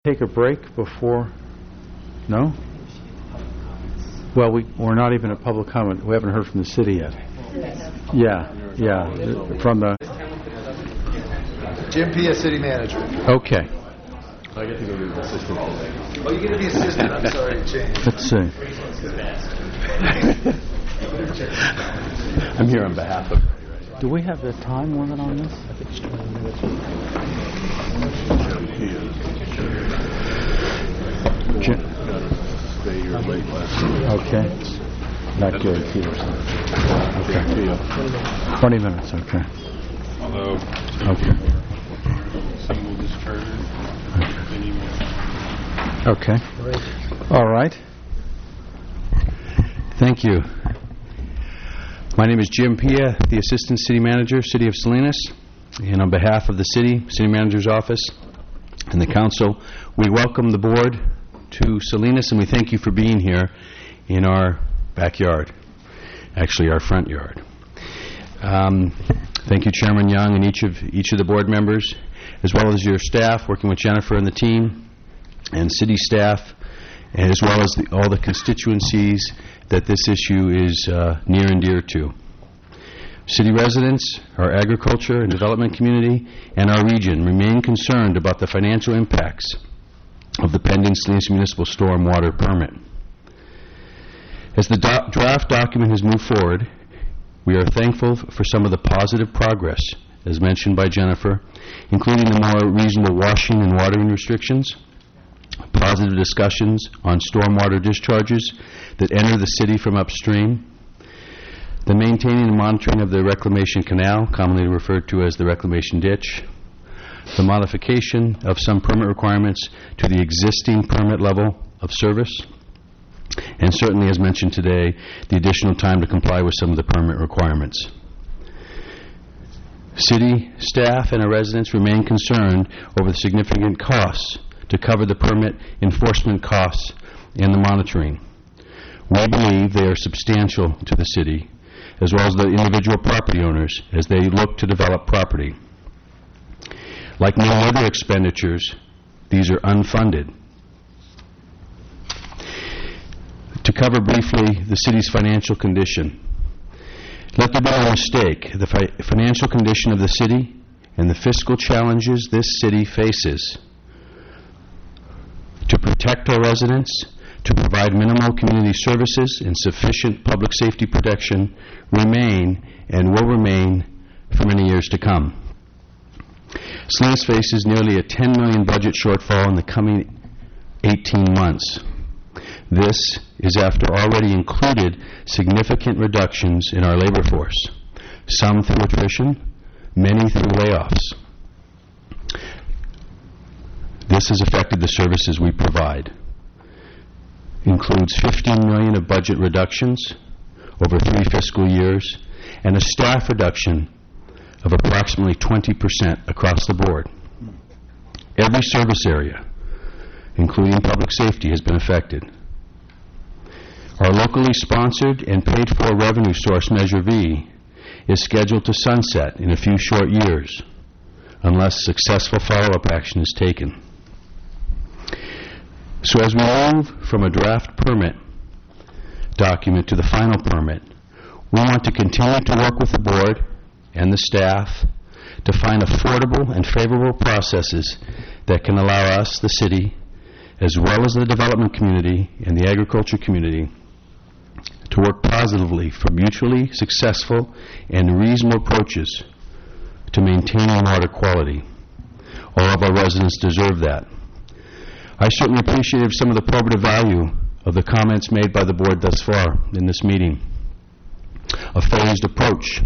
Take a break before? No? Well, we're not even at public comment. We haven't heard from the city yet. Yeah. From the... Jim Pia, city manager. Okay. I get to go to the assistant today. Oh, you get to be assistant. I'm sorry, James. Let's see. I'm here on behalf of... Do we have the time limit on this? I think it's 20 minutes. Stay here late last night. Okay. Not guaranteed or something. Okay. 20 minutes, okay. Although... Okay. Single discharger. Okay. All right. Thank you. My name is Jim Pia, the Assistant City Manager, City of Salinas. And on behalf of the City Manager's Office and the Council, we welcome the Board to Salinas, and we thank you for being here in our backyard, actually our front yard. Thank you, Chairman Young, and each of the board members, as well as your staff, working with Jennifer and the team, and city staff, and as well as all the constituencies that this issue is near and dear to. City residents, our agriculture and development community, and our region remain concerned about the financial impacts of the pending Salinas Municipal Stormwater Permit. As the draft document has moved forward, we are thankful for some of the positive progress, as mentioned by Jennifer, including the more reasonable washing and watering restrictions, positive discussions on stormwater discharges that enter the city from upstream, the maintaining and monitoring of the reclamation canal, commonly referred to as the reclamation ditch, the modification of some permit requirements to the existing permit level of service, and certainly, as mentioned today, the additional time to comply with some of the permit requirements. City staff and our residents remain concerned over the significant costs to cover the permit enforcement costs and the monitoring. We believe they are substantial to the city, as well as the individual property owners as they look to develop property. Like many other expenditures, these are unfunded. To cover briefly the city's financial condition, let there be no mistake, the financial condition of the city and the fiscal challenges this city faces to protect our residents, to provide minimal community services and sufficient public safety protection remain and will remain for many years to come. Salinas faces nearly a $10 million budget shortfall in the coming 18 months. This is after already included significant reductions in our labor force, some through attrition, many through layoffs. This has affected the services we provide. Includes $15 million of budget reductions over 3 fiscal years and a staff reduction of approximately 20% across the board. Every service area, including public safety, has been affected. Our locally sponsored and paid for revenue source, Measure V, is scheduled to sunset in a few short years unless successful follow-up action is taken. So as we move from a draft permit document to the final permit, we want to continue to work with the board and the staff to find affordable and favorable processes that can allow us, the city, as well as the development community and the agriculture community, to work positively for mutually successful and reasonable approaches to maintaining water quality. All of our residents deserve that. I certainly appreciated some of the probative value of the comments made by the board thus far in this meeting. A phased approach.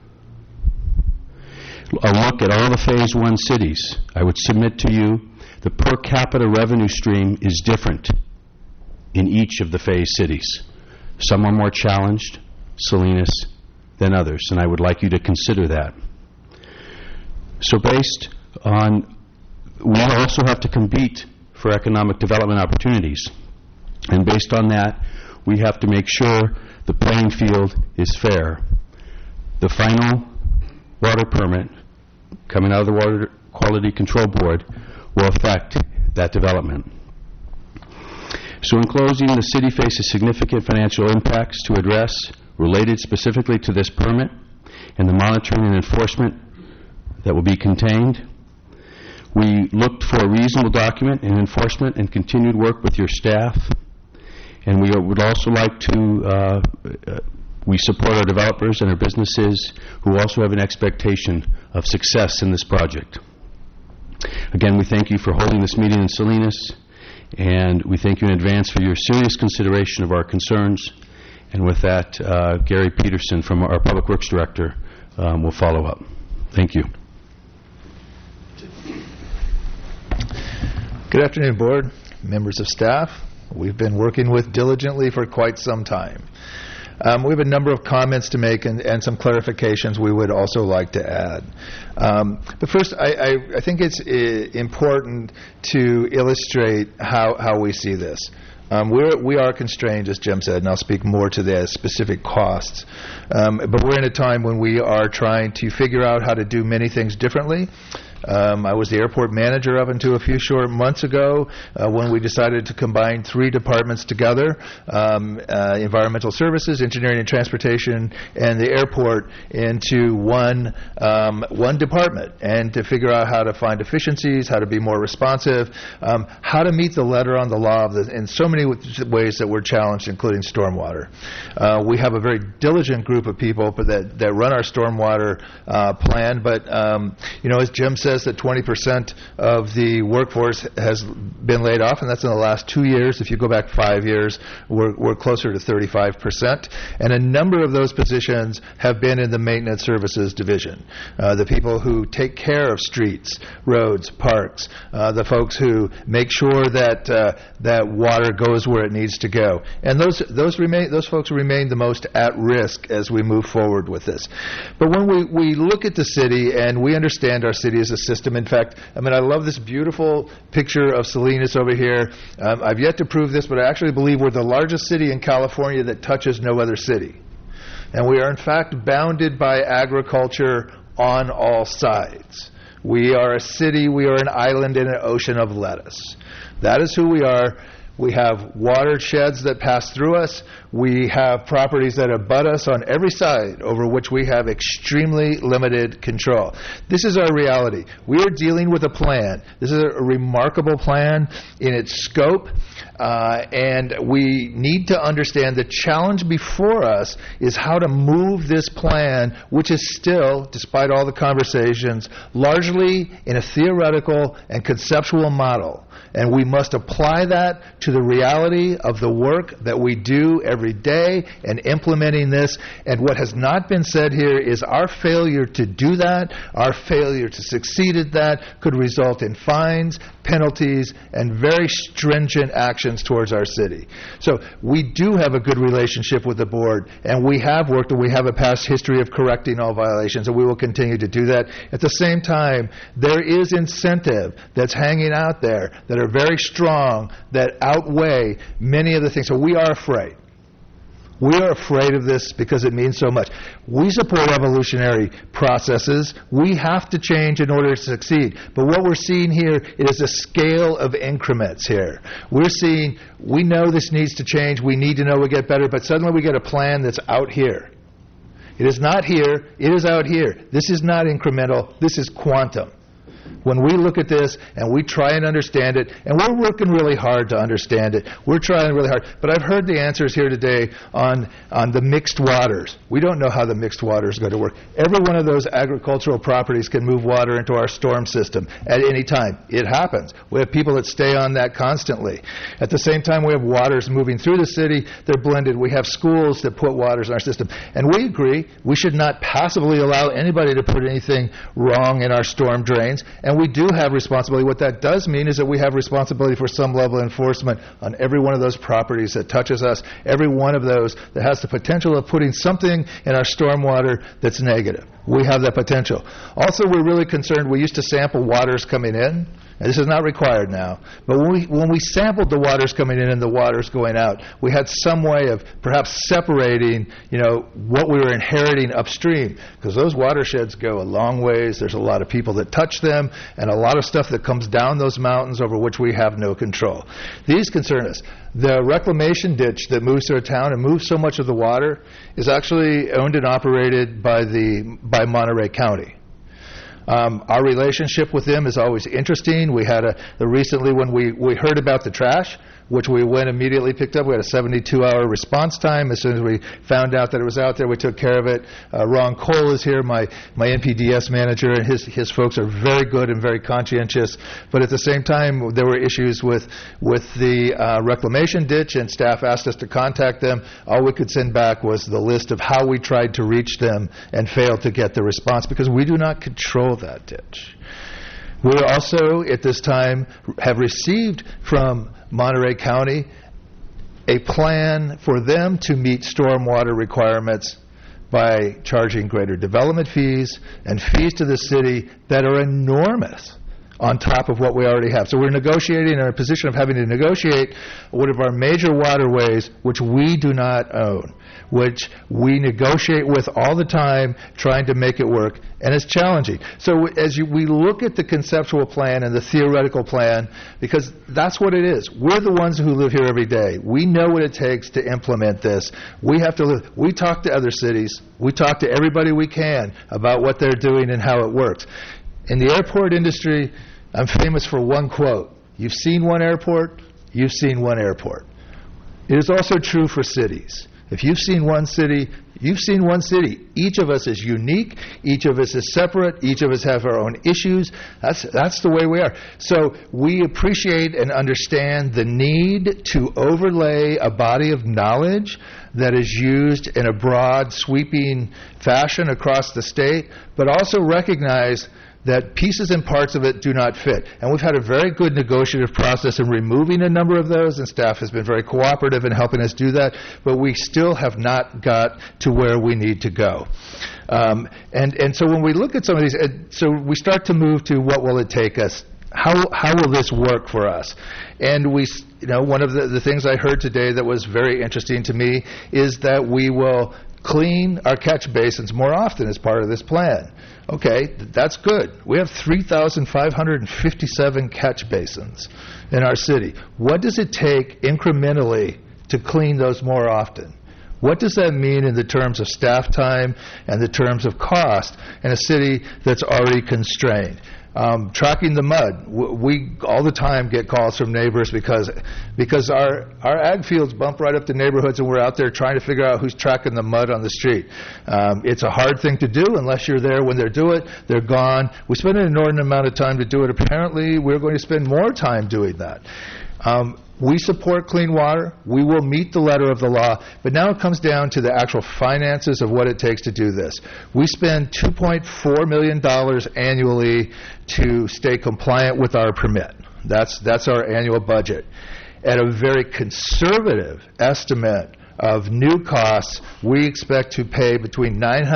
A look at all the Phase 1 cities. I would submit to you the per capita revenue stream is different in each of the phase cities. Some are more challenged, Salinas, than others, and I would like you to consider that. So based on, we also have to compete for economic development opportunities. And based on that, we have to make sure the playing field is fair. The final water permit coming out of the Water Quality Control Board will affect that development. So in closing, the city faces significant financial impacts to address related specifically to this permit and the monitoring and enforcement that will be contained. We looked for a reasonable document and enforcement and continued work with your staff. And we would also like to, we support our developers and our businesses who also have an expectation of success in this project. Again, we thank you for holding this meeting in Salinas, and we thank you in advance for your serious consideration of our concerns. And with that, Gary Peterson, from our Public Works Director, will follow up. Thank you. Good afternoon, Board, members of staff. We've been working with diligently for quite some time. We have a number of comments to make and some clarifications we would also like to add. But first, I think it's important to illustrate how we see this. We are constrained, as Jim said, and I'll speak more to the specific costs. But we're in a time when we are trying to figure out how to do many things differently. I was the airport manager up until a few short months ago when we decided to combine 3 departments together, environmental services, engineering and transportation, and the airport into one department, and to figure out how to find efficiencies, how to be more responsive, how to meet the letter on the law in so many ways that we're challenged, including stormwater. We have a very diligent group of people that run our stormwater plan, but as Jim said, that 20% of the workforce has been laid off, and that's in the last 2 years. If you go back 5 years, we're closer to 35%. And a number of those positions have been in the maintenance services division. The people who take care of streets, roads, parks, the folks who make sure that water goes where it needs to go. And those folks remain the most at risk as we move forward with this. But when we look at the city, and we understand our city as a system. In fact, I love this beautiful picture of Salinas over here. I've yet to prove this, but I actually believe we're the largest city in California that touches no other city. And we are, in fact, bounded by agriculture on all sides. We are a city, we are an island in an ocean of lettuce. That is who we are. We have watersheds that pass through us. We have properties that abut us on every side over which we have extremely limited control. This is our reality. We are dealing with a plan. This is a remarkable plan in its scope, and we need to understand the challenge before us is how to move this plan, which is still, despite all the conversations, largely in a theoretical and conceptual model. And we must apply that to the reality of the work that we do every day and implementing this. And what has not been said here is our failure to do that, our failure to succeed at that, could result in fines, penalties, and very stringent actions towards our city. So we do have a good relationship with the board, and we have worked, and we have a past history of correcting all violations, and we will continue to do that. At the same time, there is incentive that's hanging out there that are very strong, that outweigh many of the things. So we are afraid. We are afraid of this because it means so much. We support evolutionary processes. We have to change in order to succeed. But what we're seeing here is a scale of increments here. We're seeing, we know this needs to change. We need to know we get better. But suddenly we get a plan that's out here. It is not here. It is out here. This is not incremental. This is quantum. When we look at this and we try and understand it, and we're working really hard to understand it, we're trying really hard, but I've heard the answers here today on the mixed waters. We don't know how the mixed water is going to work. Every one of those agricultural properties can move water into our storm system at any time. It happens. We have people that stay on that constantly. At the same time, we have waters moving through the city. They're blended. We have schools that put waters in our system. And we agree we should not passively allow anybody to put anything wrong in our storm drains. And we do have responsibility. What that does mean is that we have responsibility for some level of enforcement on every one of those properties that touches us, every one of those that has the potential of putting something in our stormwater that's negative. We have that potential. Also, we're really concerned. We used to sample waters coming in, and this is not required now, but when we sampled the waters coming in and the waters going out, we had some way of perhaps separating, what we were inheriting upstream, because those watersheds go a long ways. There's a lot of people that touch them, and a lot of stuff that comes down those mountains over which we have no control. These concern us. The reclamation ditch that moves through a town and moves so much of the water is actually owned and operated by Monterey County. Our relationship with them is always interesting. We had recently when we heard about the trash, which we went immediately picked up. We had a 72-hour response time. As soon as we found out that it was out there, we took care of it. Ron Cole is here, my NPDS manager, and his folks are very good and very conscientious. But at the same time, there were issues with the reclamation ditch, and staff asked us to contact them. All we could send back was the list of how we tried to reach them and failed to get the response, because we do not control that ditch. We also, at this time, have received from Monterey County a plan for them to meet stormwater requirements by charging greater development fees and fees to the city that are enormous on top of what we already have. So we're negotiating, in a position of having to negotiate one of our major waterways, which we do not own, which we negotiate with all the time, trying to make it work, and it's challenging. So we look at the conceptual plan and the theoretical plan, because that's what it is. We're the ones who live here every day. We know what it takes to implement this. We have to live. We talk to other cities. We talk to everybody we can about what they're doing and how it works. In the airport industry, I'm famous for one quote: "You've seen one airport, you've seen one airport." It is also true for cities. If you've seen one city, you've seen one city. Each of us is unique. Each of us is separate. Each of us have our own issues. That's the way we are. So we appreciate and understand the need to overlay a body of knowledge that is used in a broad, sweeping fashion across the state, but also recognize that pieces and parts of it do not fit. And we've had a very good negotiative process in removing a number of those, and staff has been very cooperative in helping us do that, but we still have not got to where we need to go. And so when we look at some of these, so we start to move to what will it take us? How will this work for us? And one of the things I heard today that was very interesting to me is that we will clean our catch basins more often as part of this plan. Okay, that's good. We have 3,557 catch basins in our city. What does it take incrementally to clean those more often? What does that mean in the terms of staff time and the terms of cost in a city that's already constrained? Tracking the mud. We all the time get calls from neighbors because our ag fields bump right up to neighborhoods, and we're out there trying to figure out who's tracking the mud on the street. It's a hard thing to do unless you're there when they do it. They're gone. We spend an inordinate amount of time to do it. Apparently, we're going to spend more time doing that. We support clean water. We will meet the letter of the law. But now it comes down to the actual finances of what it takes to do this. We spend $2.4 million annually to stay compliant with our permit. That's our annual budget. At a very conservative estimate of new costs, we expect to pay between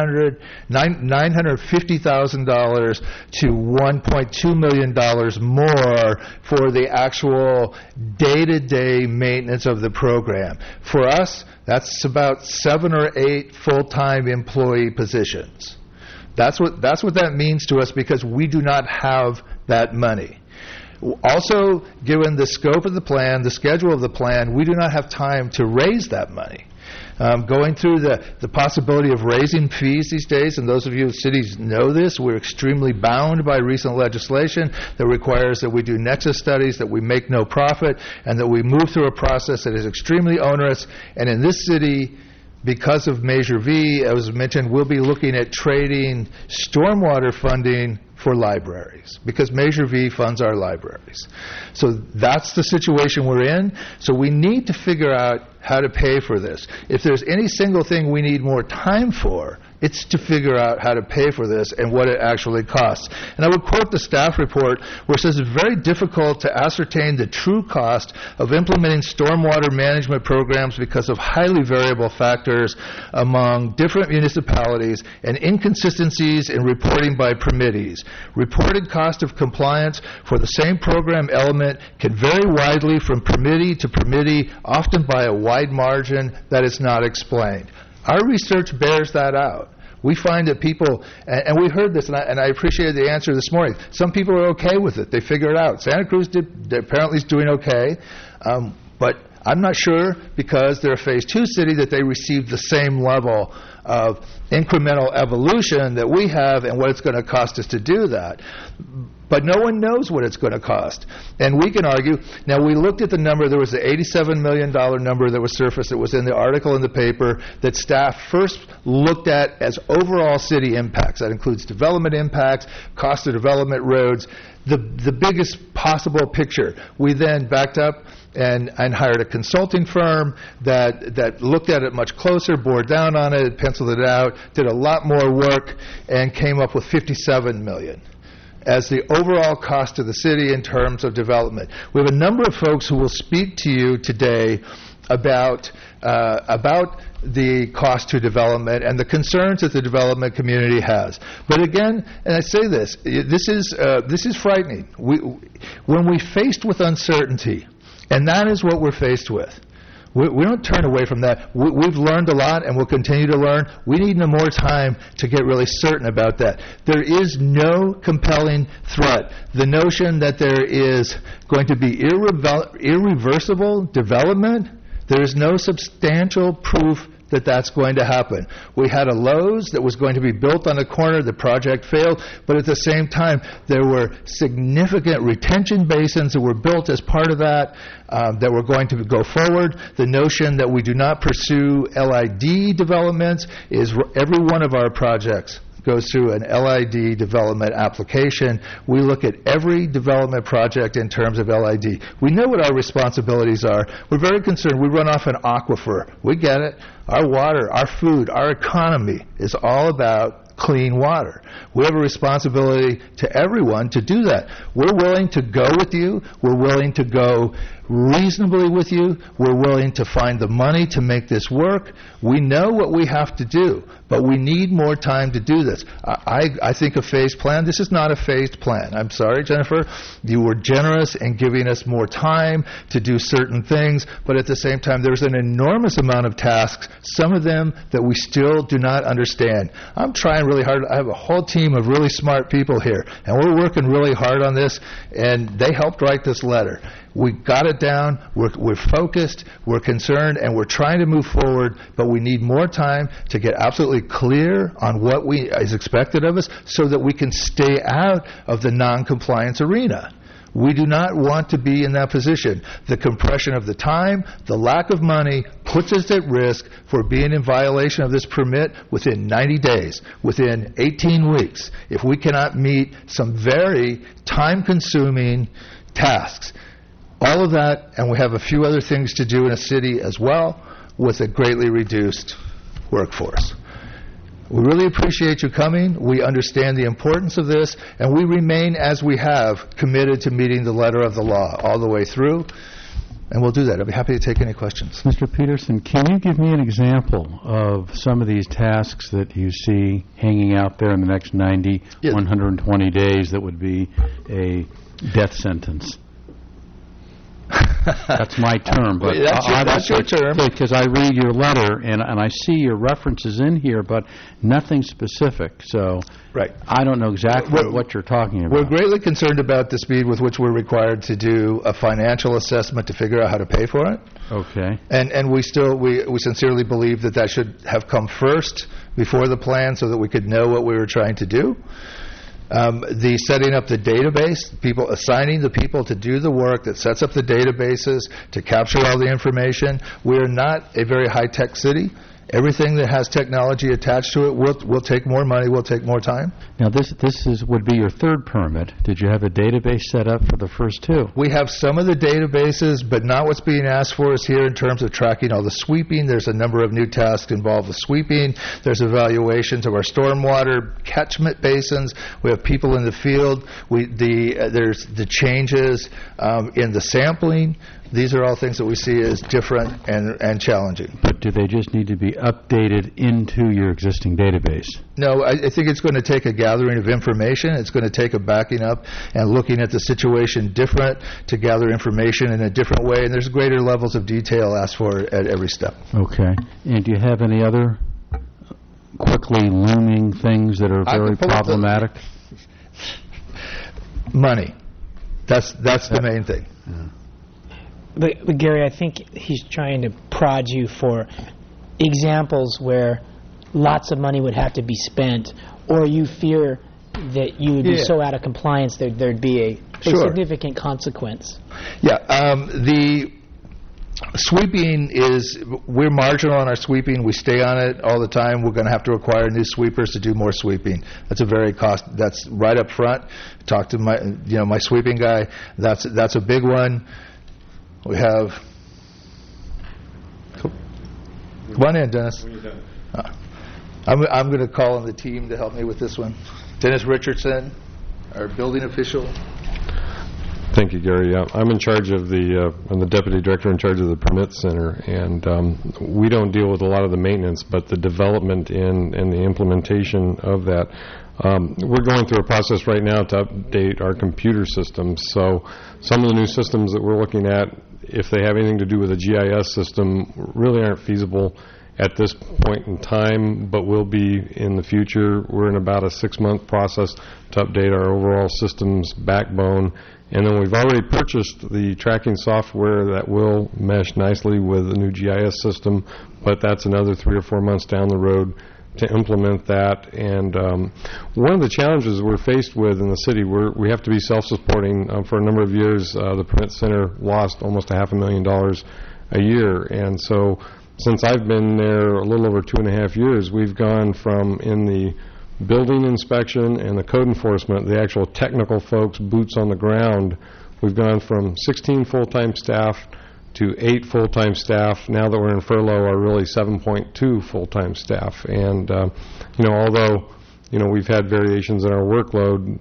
$950,000 to $1.2 million more for the actual day-to-day maintenance of the program. For us, that's about 7 or 8 full-time employee positions. That's what that means to us, because we do not have that money. Also, given the scope of the plan, the schedule of the plan, we do not have time to raise that money. Going through the possibility of raising fees these days, and those of you in cities know this, we're extremely bound by recent legislation that requires that we do nexus studies, that we make no profit, and that we move through a process that is extremely onerous. And in this city, because of Measure V, as mentioned, we'll be looking at trading stormwater funding for libraries, because Measure V funds our libraries. So that's the situation we're in. So we need to figure out how to pay for this. If there's any single thing we need more time for, it's to figure out how to pay for this and what it actually costs. And I would quote the staff report where it says it's very difficult to ascertain the true cost of implementing stormwater management programs because of highly variable factors among different municipalities and inconsistencies in reporting by permittees. Reported cost of compliance for the same program element can vary widely from permittee to permittee, often by a wide margin that is not explained. Our research bears that out. We find that people, and we heard this, and I appreciated the answer this morning. Some people are okay with it. They figure it out. Santa Cruz apparently is doing okay, but I'm not sure, because they're a Phase 2 city, that they received the same level of incremental evolution that we have and what it's going to cost us to do that. But no one knows what it's going to cost. And we can argue. Now, we looked at the number. There was an $87 million number that was surfaced. It was in the article in the paper that staff first looked at as overall city impacts. That includes development impacts, cost of development, roads, the biggest possible picture. We then backed up and hired a consulting firm that looked at it much closer, bore down on it, penciled it out, did a lot more work, and came up with $57 million as the overall cost of the city in terms of development. We have a number of folks who will speak to you today about the cost to development and the concerns that the development community has. But again, and I say this is frightening. When we're faced with uncertainty, and that is what we're faced with, we don't turn away from that. We've learned a lot, and we'll continue to learn. We need no more time to get really certain about that. There is no compelling threat. The notion that there is going to be irreversible development, there is no substantial proof that that's going to happen. We had a Lowe's that was going to be built on the corner. The project failed, but at the same time, there were significant retention basins that were built as part of that were going to go forward. The notion that we do not pursue LID developments is every one of our projects goes through an LID development application. We look at every development project in terms of LID. We know what our responsibilities are. We're very concerned. We run off an aquifer. We get it. Our water, our food, our economy is all about clean water. We have a responsibility to everyone to do that. We're willing to go with you. We're willing to go reasonably with you. We're willing to find the money to make this work. We know what we have to do, but we need more time to do this. I think a phased plan, this is not a phased plan. I'm sorry, Jennifer. You were generous in giving us more time to do certain things, but at the same time, there's an enormous amount of tasks, some of them that we still do not understand. I'm trying really hard. I have a whole team of really smart people here, and we're working really hard on this, and they helped write this letter. We got it down, we're focused, we're concerned, and we're trying to move forward, but we need more time to get absolutely clear on what is expected of us so that we can stay out of the non-compliance arena. We do not want to be in that position. The compression of the time, the lack of money puts us at risk for being in violation of this permit within 90 days, within 18 weeks, if we cannot meet some very time-consuming tasks. All of that, and we have a few other things to do in a city as well, with a greatly reduced workforce. We really appreciate you coming. We understand the importance of this, and we remain, as we have, committed to meeting the letter of the law all the way through, and we'll do that. I'll be happy to take any questions. Mr. Peterson, can you give me an example of some of these tasks that you see hanging out there in the next 90, 120 days that would be a death sentence? That's my term, but that's your term. Because I read your letter and I see your references in here, but nothing specific. So right. I don't know exactly what you're talking about. We're greatly concerned about the speed with which we're required to do a financial assessment to figure out how to pay for it. Okay. And we sincerely believe that should have come first before the plan so that we could know what we were trying to do. The setting up the database, people assigning the people to do the work that sets up the databases to capture all the information. We're not a very high-tech city. Everything that has technology attached to it will take more money, will take more time. Now, this would be your third permit. Did you have a database set up for the first two? We have some of the databases, but not what's being asked for is here in terms of tracking all the sweeping. There's a number of new tasks involved with sweeping. There's evaluations of our stormwater catchment basins. We have people in the field. There's the changes in the sampling. these are all things that we see as different and challenging. But do they just need to be updated into your existing database? No, I think it's going to take a gathering of information. It's going to take a backing up and looking at the situation different to gather information in a different way, and there's greater levels of detail asked for at every step. Okay. And do you have any other quickly looming things that are very problematic? Money. That's the main thing. But Gary, I think he's trying to prod you for examples where lots of money would have to be spent, or you fear that you would be so out of compliance there'd be a significant consequence. Yeah. The sweeping we're marginal on our sweeping. We stay on it all the time. We're going to have to acquire new sweepers to do more sweeping. That's that's right up front. Talk to my sweeping guy. That's a big one. We have. Come on in, Dennis. I'm going to call on the team to help me with this one. Dennis Richardson, our building official. Thank you, Gary. I'm in charge of I'm the deputy director in charge of the permit center, and we don't deal with a lot of the maintenance, but the development and the implementation of that. We're going through a process right now to update our computer systems. So some of the new systems that we're looking at, if they have anything to do with a GIS system, really aren't feasible at this point in time, but will be in the future. We're in about a 6-month process to update our overall systems backbone. And then we've already purchased the tracking software that will mesh nicely with the new GIS system, but that's another 3 or 4 months down the road to implement that. And one of the challenges we're faced with in the city, we have to be self-supporting. For a number of years, the Permit Center lost almost $500,000 a year. And so since I've been there a little over 2.5 years, we've gone from in the building inspection and the code enforcement, the actual technical folks, boots on the ground, we've gone from 16 full-time staff to 8 full-time staff. Now that we're in furlough, are really 7.2 full-time staff. And, although, we've had variations in our workload,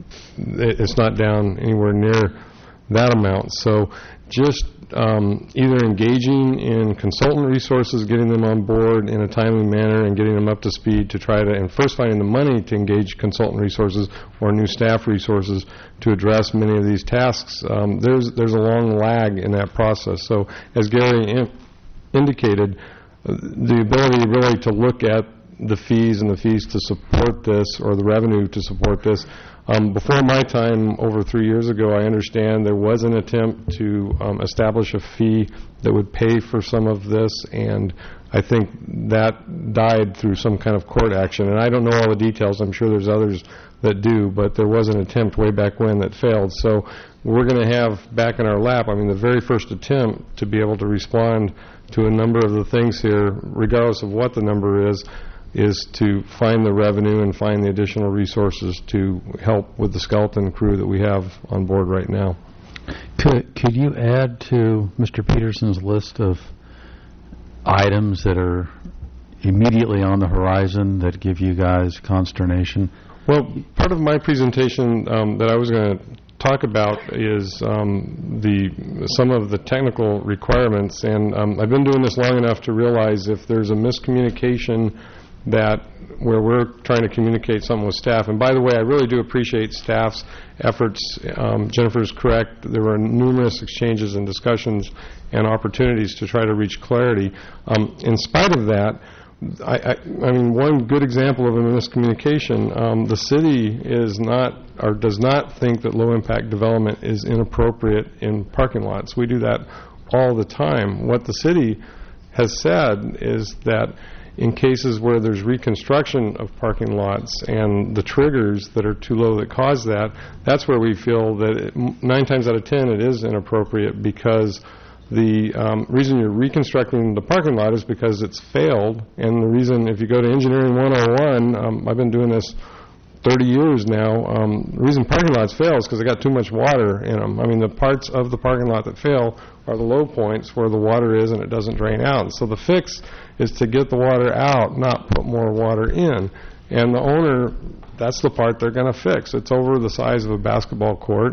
it's not down anywhere near that amount. So just either engaging in consultant resources, getting them on board in a timely manner and getting them up to speed to try to, and first finding the money to engage consultant resources or new staff resources to address many of these tasks. There's a long lag in that process. So as Gary indicated, the ability really to look at the fees and the fees to support this, or the revenue to support this. Before my time, over 3 years ago, I understand there was an attempt to establish a fee that would pay for some of this, and I think that died through some kind of court action. And I don't know all the details. I'm sure there's others that do, but there was an attempt way back when that failed. So we're going to have back in our lap, the very first attempt to be able to respond to a number of the things here, regardless of what the number is to find the revenue and find the additional resources to help with the skeleton crew that we have on board right now. Could you add to Mr. Peterson's list of items that are immediately on the horizon that give you guys consternation? Well, part of my presentation that I was going to talk about is some of the technical requirements, and I've been doing this long enough to realize if there's a miscommunication where we're trying to communicate something with staff. And by the way, I really do appreciate staff's efforts. Jennifer's correct. There were numerous exchanges and discussions and opportunities to try to reach clarity. In spite of that, one good example of a miscommunication, the city does not think that low-impact development is inappropriate in parking lots. We do that all the time. What the city has said is that in cases where there's reconstruction of parking lots and the triggers that are too low that cause that, that's where we feel that 9 times out of 10 it is inappropriate, because the reason you're reconstructing the parking lot is because it's failed. And the reason, if you go to Engineering 101, I've been doing this 30 years now, the reason parking lots fail is because they got too much water in them. The parts of the parking lot that fail are the low points where the water is and it doesn't drain out. So the fix is to get the water out, not put more water in. And the owner, that's the part they're going to fix. It's over the size of a basketball court.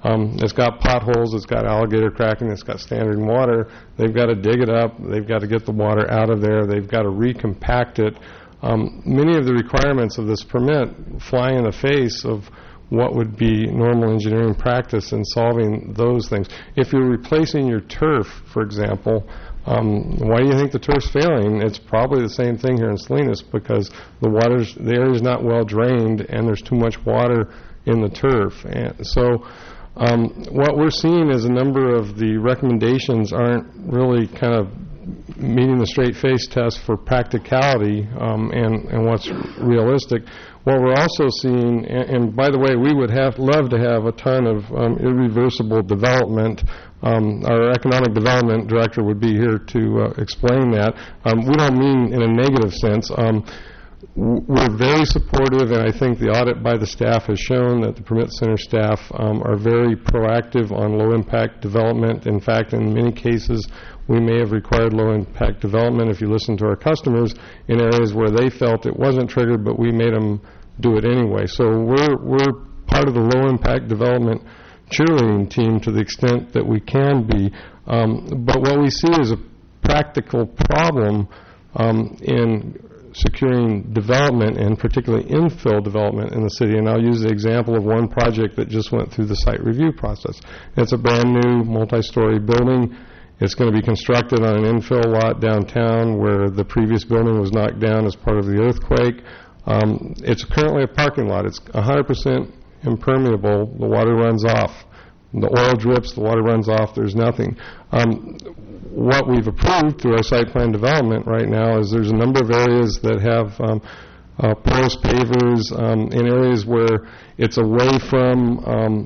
It's got potholes, it's got alligator cracking, it's got standing water. They've got to dig it up, they've got to get the water out of there, they've got to recompact it. Many of the requirements of this permit fly in the face of what would be normal engineering practice in solving those things. If you're replacing your turf, for example, why do you think the turf's failing? It's probably the same thing here in Salinas, because the area is not well drained and there's too much water in the turf. And so what we're seeing is a number of the recommendations aren't really kind of meeting the straight-face test for practicality and what's realistic. What we're also seeing, and by the way, we would love to have a ton of irreversible development. Our economic development director would be here to explain that. We don't mean in a negative sense. We're very supportive, and I think the audit by the staff has shown that the Permit Center staff are very proactive on low-impact development. In fact, in many cases, we may have required low-impact development, if you listen to our customers, in areas where they felt it wasn't triggered, but we made them do it anyway. So we're part of the low-impact development cheerleading team to the extent that we can be. But what we see is a practical problem in securing development, and particularly infill development in the city. And I'll use the example of one project that just went through the site review process. It's a brand new multi-story building. It's going to be constructed on an infill lot downtown where the previous building was knocked down as part of the earthquake. It's currently a parking lot. It's 100% impermeable. The water runs off. The oil drips, the water runs off, there's nothing. What we've approved through our site plan development right now is there's a number of areas that have porous pavers in areas where it's away from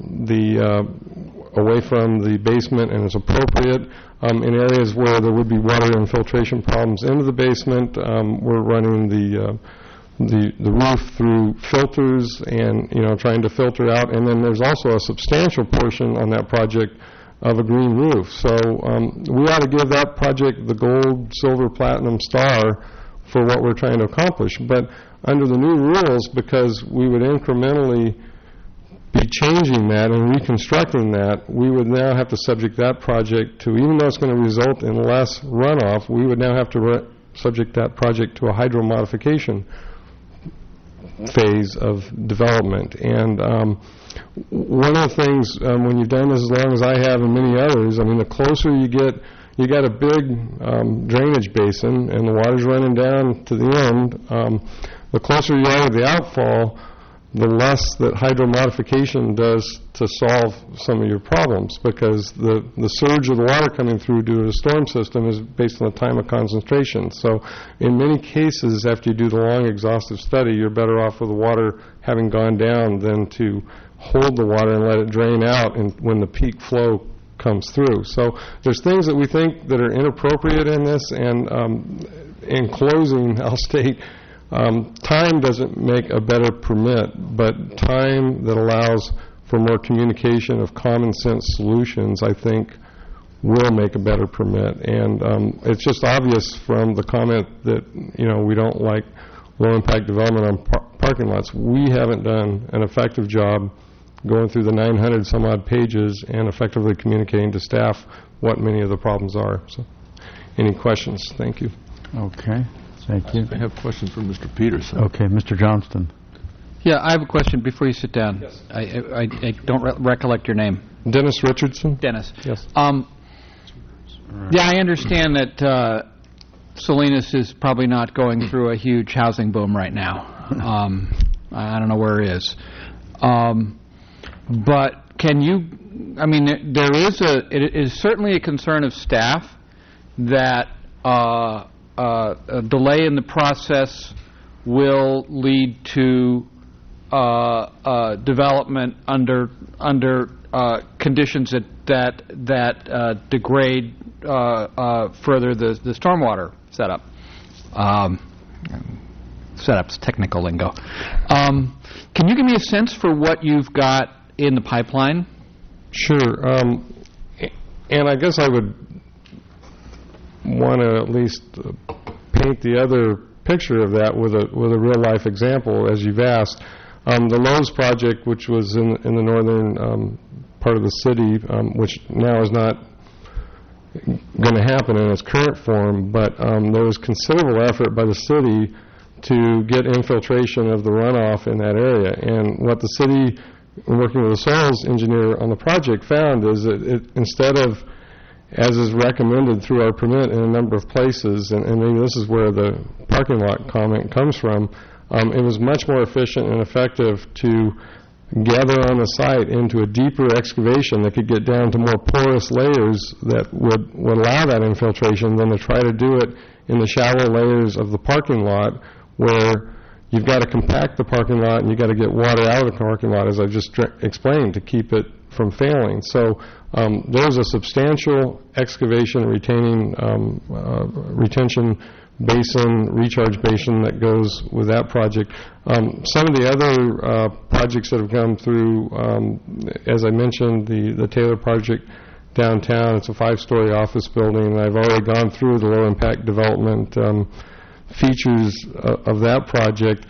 the basement and it's appropriate. In areas where there would be water infiltration problems into the basement, we're running the roof through filters and, trying to filter out. And then there's also a substantial portion on that project of a green roof. So we ought to give that project the gold, silver, platinum star for what we're trying to accomplish. But under the new rules, because we would incrementally be changing that and reconstructing that, we would now have to subject that project to, even though it's going to result in less runoff, we would now have to subject that project to a hydro modification phase of development. And one of the things, when you've done this as long as I have and many others, the closer you get, you got a big drainage basin and the water's running down to the end. The closer you are to the outfall, the less that hydro modification does to solve some of your problems, because the surge of the water coming through due to the storm system is based on the time of concentration. So in many cases, after you do the long exhaustive study, you're better off with the water having gone down than to hold the water and let it drain out when the peak flow comes through. So there's things that we think that are inappropriate in this, and in closing, I'll state, time doesn't make a better permit, but time that allows for more communication of common sense solutions, I think, will make a better permit. And it's just obvious from the comment that, we don't like low-impact development on parking lots. We haven't done an effective job going through the 900-some-odd pages and effectively communicating to staff what many of the problems are. So, any questions? Thank you. Okay. Thank you. I have questions for Mr. Peterson. Okay, Mr. Johnston. Yeah, I have a question before you sit down. Yes. I don't recollect your name. Dennis Richardson. Dennis. Yes. Yeah, I understand that Salinas is probably not going through a huge housing boom right now. I don't know where it is. But can you, it is certainly a concern of staff that a delay in the process will lead to development under conditions that degrade further the stormwater setup. Setup's technical lingo. Can you give me a sense for what you've got in the pipeline? Sure. And I guess I would want to at least paint the other picture of that with a real-life example, as you've asked. The Lowe's project, which was in the northern part of the city, which now is not going to happen in its current form, but there was considerable effort by the city to get infiltration of the runoff in that area. And what the city, working with a soils engineer on the project, found is that instead of, as is recommended through our permit in a number of places, and maybe this is where the parking lot comment comes from, it was much more efficient and effective to gather on the site into a deeper excavation that could get down to more porous layers that would allow that infiltration than to try to do it in the shallow layers of the parking lot, where you've got to compact the parking lot and you've got to get water out of the parking lot, as I just explained, to keep it from failing. So there's a substantial excavation retaining retention basin, recharge basin that goes with that project. Some of the other projects that have come through, as I mentioned, the Taylor project downtown, it's a 5-story office building, and I've already gone through the low-impact development features of that project.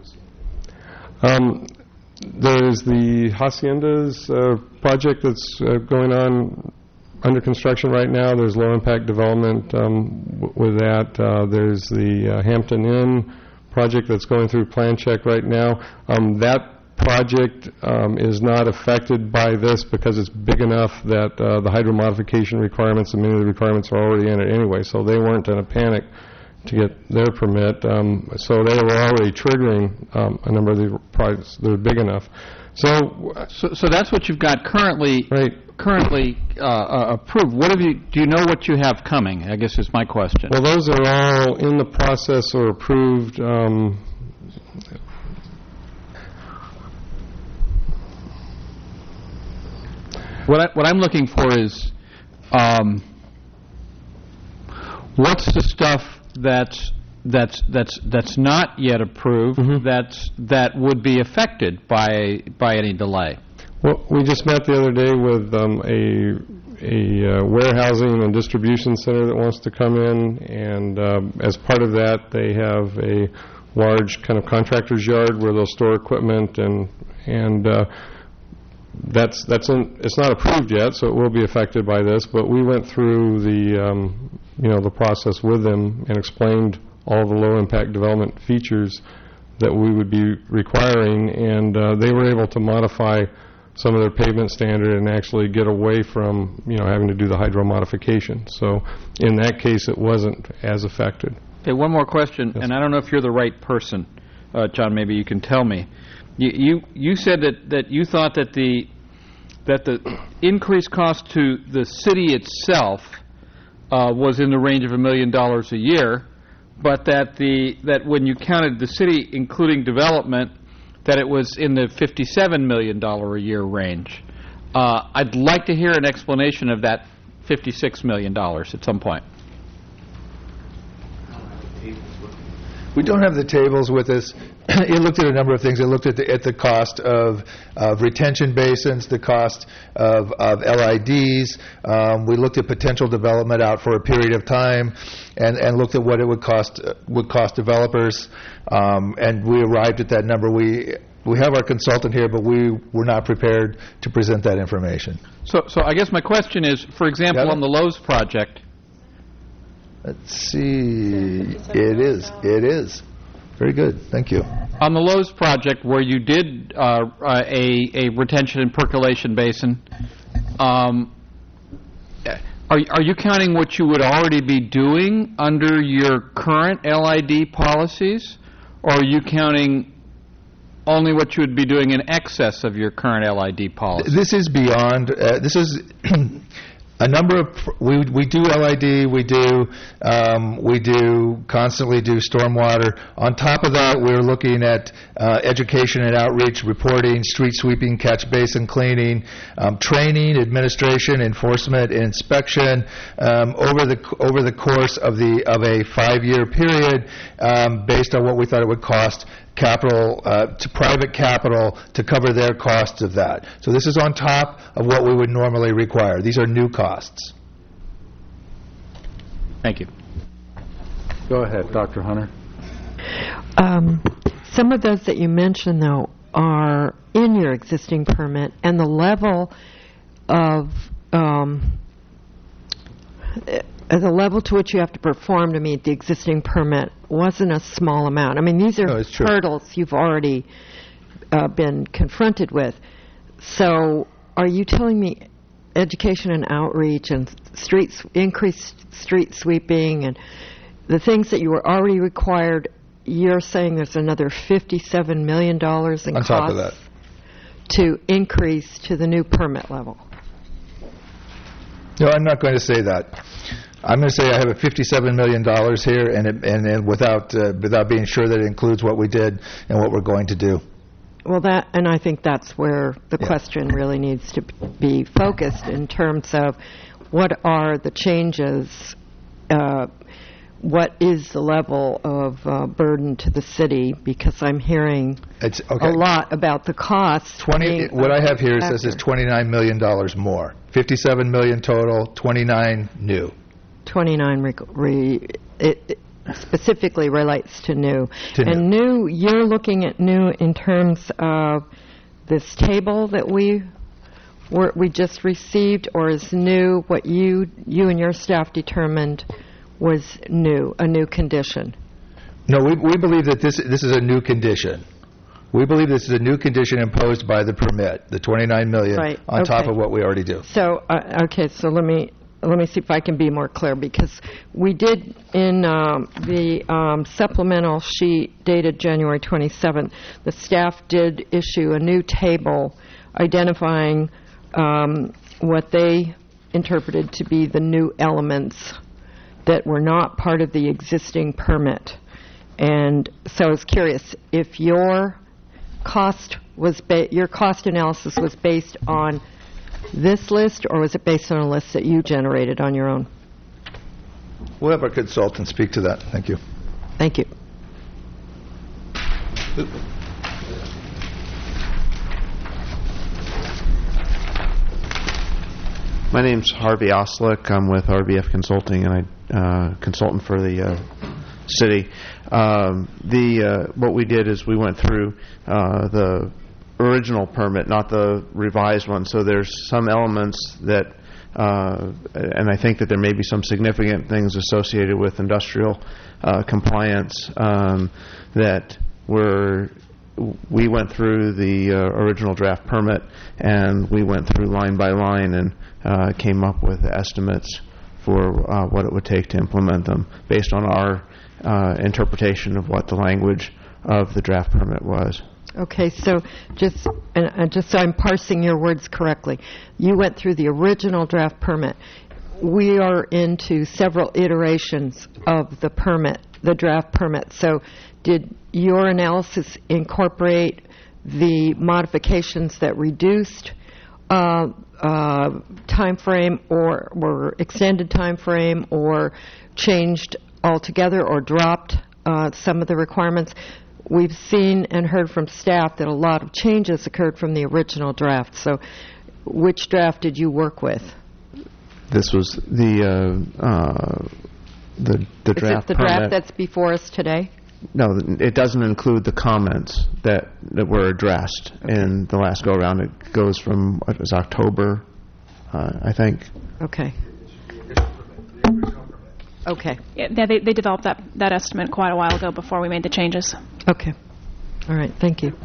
There's the Haciendas project that's going on under construction right now. There's low-impact development with that. There's the Hampton Inn project that's going through plan check right now. That project is not affected by this because it's big enough that the hydro modification requirements and many of the requirements are already in it anyway, so they weren't in a panic to get their permit. So they were already triggering a number of the projects that are big enough. So that's what you've got currently. Right. Currently approved. What have you? Do you know what you have coming? I guess is my question. Well, those are all in the process or approved. What I'm looking for is what's the stuff that's not yet approved that would be affected by any delay? Well, we just met the other day with a warehousing and distribution center that wants to come in, and as part of that, they have a large kind of contractor's yard where they'll store equipment, and it's not approved yet, so it will be affected by this. But we went through the process with them and explained all the low impact development features that we would be requiring, and they were able to modify some of their pavement standard and actually get away from having to do the hydro modification. So in that case, it wasn't as affected. Okay, one more question, yes. And I don't know if you're the right person, John. Maybe you can tell me. You said that you thought that the increased cost to the city itself was in the range of $1 million a year, but that when you counted the city, including development, that it was in the $57 million a year range. I'd like to hear an explanation of that $56 million at some point. We don't have the tables with us. It looked at a number of things. It looked at the cost of retention basins, the cost of LIDs. We looked at potential development out for a period of time, and looked at what it would cost developers. And we arrived at that number. We have our consultant here, but we were not prepared to present that information. So I guess my question is, for example, on the Lowe's project. Let's see. It is. Very good. Thank you. On the Lowe's project, where you did a retention and percolation basin, are you counting what you would already be doing under your current LID policies, or are you counting only what you would be doing in excess of your current LID policies? This is beyond. This is. A number of we do LID, we do constantly do stormwater. On top of that, we're looking at education and outreach, reporting, street sweeping, catch basin cleaning, training, administration, enforcement, inspection over the course of a 5-year period, based on what we thought it would cost capital to private capital to cover their costs of that. So this is on top of what we would normally require. These are new costs. Thank you. Go ahead, Dr. Hunter. Some of those that you mentioned, though, are in your existing permit, and the level of the level to which you have to perform to meet the existing permit wasn't a small amount. I mean, these are hurdles you've already been confronted with. So are you telling me education and outreach and increased street sweeping and the things that you were already required, you're saying there's another $57 million in costs on top of that to increase to the new permit level? No, I'm not going to say that. I'm going to say I have a $57 million here, and without being sure that it includes what we did and what we're going to do. Well, I think that's where the question really needs to be focused in terms of what are the changes, what is the level of burden to the city, because I'm hearing a lot about the costs. What I have here says is $29 million more. 57 million total, 29 new. 29 it specifically relates to new. And new, you're looking at new in terms of this table that we just received, or is new what you and your staff determined was new, a new condition? No, we believe that this is a new condition. We believe this is a new condition imposed by the permit, the $29 million on top of what we already do. So, so let me see if I can be more clear, because we did in the supplemental sheet dated January 27th, the staff did issue a new table identifying what they interpreted to be the new elements that were not part of the existing permit. And so I was curious if your cost analysis was based on this list, or was it based on a list that you generated on your own? We'll have our consultant speak to that. Thank you. Thank you. My name's Harvey Oslick. I'm with RBF Consulting, and I consultant for the city. What we did is we went through the original permit, not the revised one. So there's some elements that, and I think that there may be some significant things associated with industrial compliance that we went through the original draft permit, and we went through line by line and came up with estimates for what it would take to implement them based on our interpretation of what the language of the draft permit was. Okay, so just so I'm parsing your words correctly, you went through the original draft permit. We are into several iterations of the permit, the draft permit. So did your analysis incorporate the modifications that reduced time frame or extended time frame, or changed altogether, or dropped some of the requirements? We've seen and heard from staff that a lot of changes occurred from the original draft. So which draft did you work with? This was the draft permit. Is it the draft that's before us today? No, it doesn't include the comments that were addressed in the last go-around. It goes from, what was October, I think. Okay. Okay. Yeah, they developed that estimate quite a while ago before we made the changes. Okay. All right. Thank you.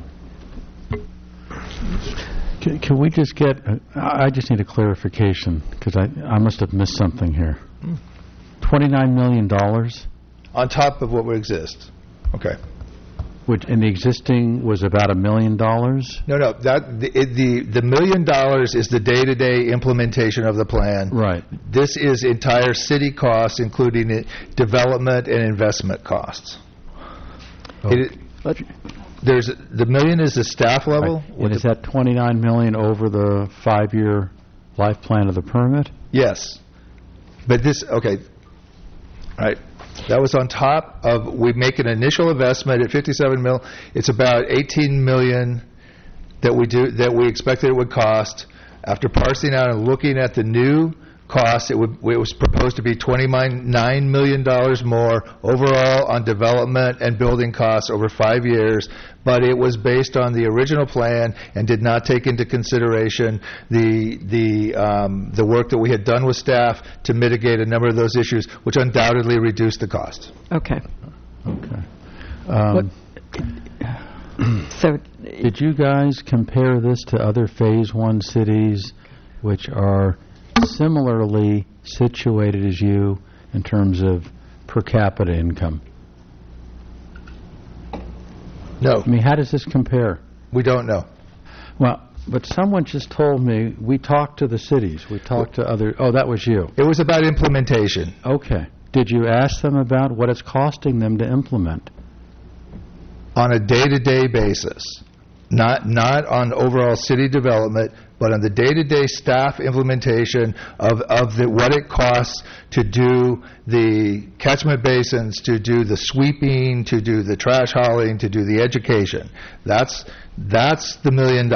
Can we just get... I just need a clarification, because I must have missed something here. $29 million? On top of what would exist. Okay. And the existing was about $1 million? No. The $1 million is the day-to-day implementation of the plan. Right. This is entire city costs, including development and investment costs. Okay. The $1 million is the staff level. Right. And is that $29 million over the 5-year life plan of the permit? Yes. But this, okay. All right. That was on top of, we make an initial investment at 57 mil. It's about 18 million that we expected it would cost. After parsing out and looking at the new cost. It was proposed to be $29 million more overall on development and building costs over 5 years, but it was based on the original plan and did not take into consideration the work that we had done with staff to mitigate a number of those issues, which undoubtedly reduced the cost. Okay. Okay. So, Did you guys compare this to other Phase 1 cities which are similarly situated as you in terms of per capita income? No, I mean, how does this compare? we don't know. Well, but someone just told me, we talked to the cities, we talked to other, oh, that was you. It was about implementation. Okay. Did you ask them about what it's costing them to implement? On a day-to-day basis, not on overall city development, but on the day-to-day staff implementation of what it costs to do the catchment basins, to do the sweeping, to do the trash hauling, to do the education. That's the $1 million.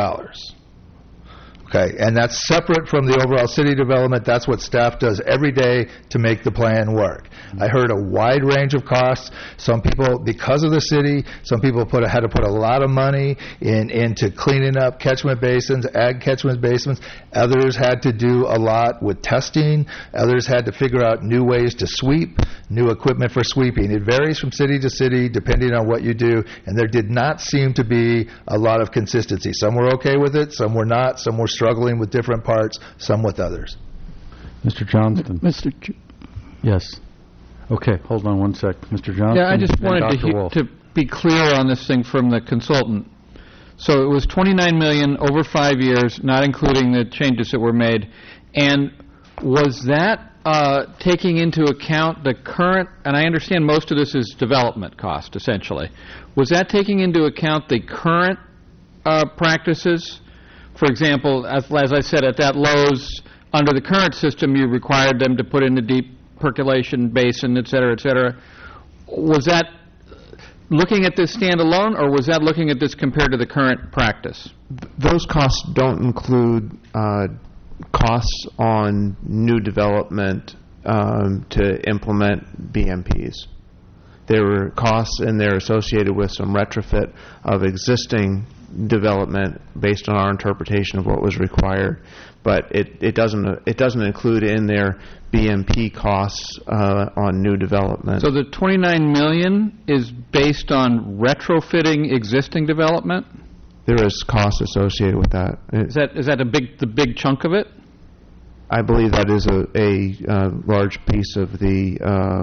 Okay, and that's separate from the overall city development. That's what staff does every day to make the plan work. I heard a wide range of costs. Some people, because of the city, some people had to put a lot of money into cleaning up catchment basins, ag catchment basins. Others had to do a lot with testing. Others had to figure out new ways to sweep, new equipment for sweeping. It varies from city to city depending on what you do, and there did not seem to be a lot of consistency. Some were okay with it, some were not, some were struggling with different parts, some with others. Mr. Johnston? Yes. Okay, hold on one sec. Mr. Johnson? Yeah, I just wanted to to be clear on this thing from the consultant. So it was $29 million over 5 years, not including the changes that were made. And was that taking into account the current, and I understand most of this is development cost, essentially. Was that taking into account the current practices? For example, as I said, at that Lowe's, under the current system, you required them to put in the deep percolation basin, et cetera, et cetera. Was that looking at this standalone, or was that looking at this compared to the current practice? Those costs don't include costs on new development to implement BMPs. There were costs in there associated with some retrofit of existing development based on our interpretation of what was required, but it doesn't include in there BMP costs on new development. So the $29 million is based on retrofitting existing development? There is cost associated with that. Is that the big chunk of it? I believe that is a large piece of the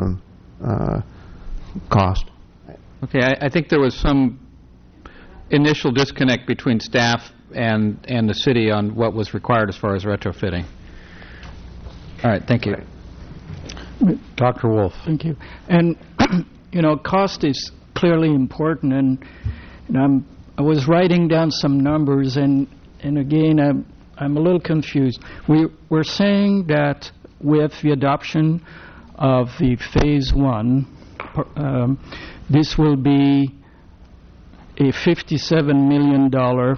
cost. Okay, I think there was some initial disconnect between staff and the city on what was required as far as retrofitting. All right, thank you. Dr. Wolf. Thank you. And, cost is clearly important, and I was writing down some numbers, and again, I'm a little confused. We're saying that with the adoption of the Phase 1, this will be a $57 million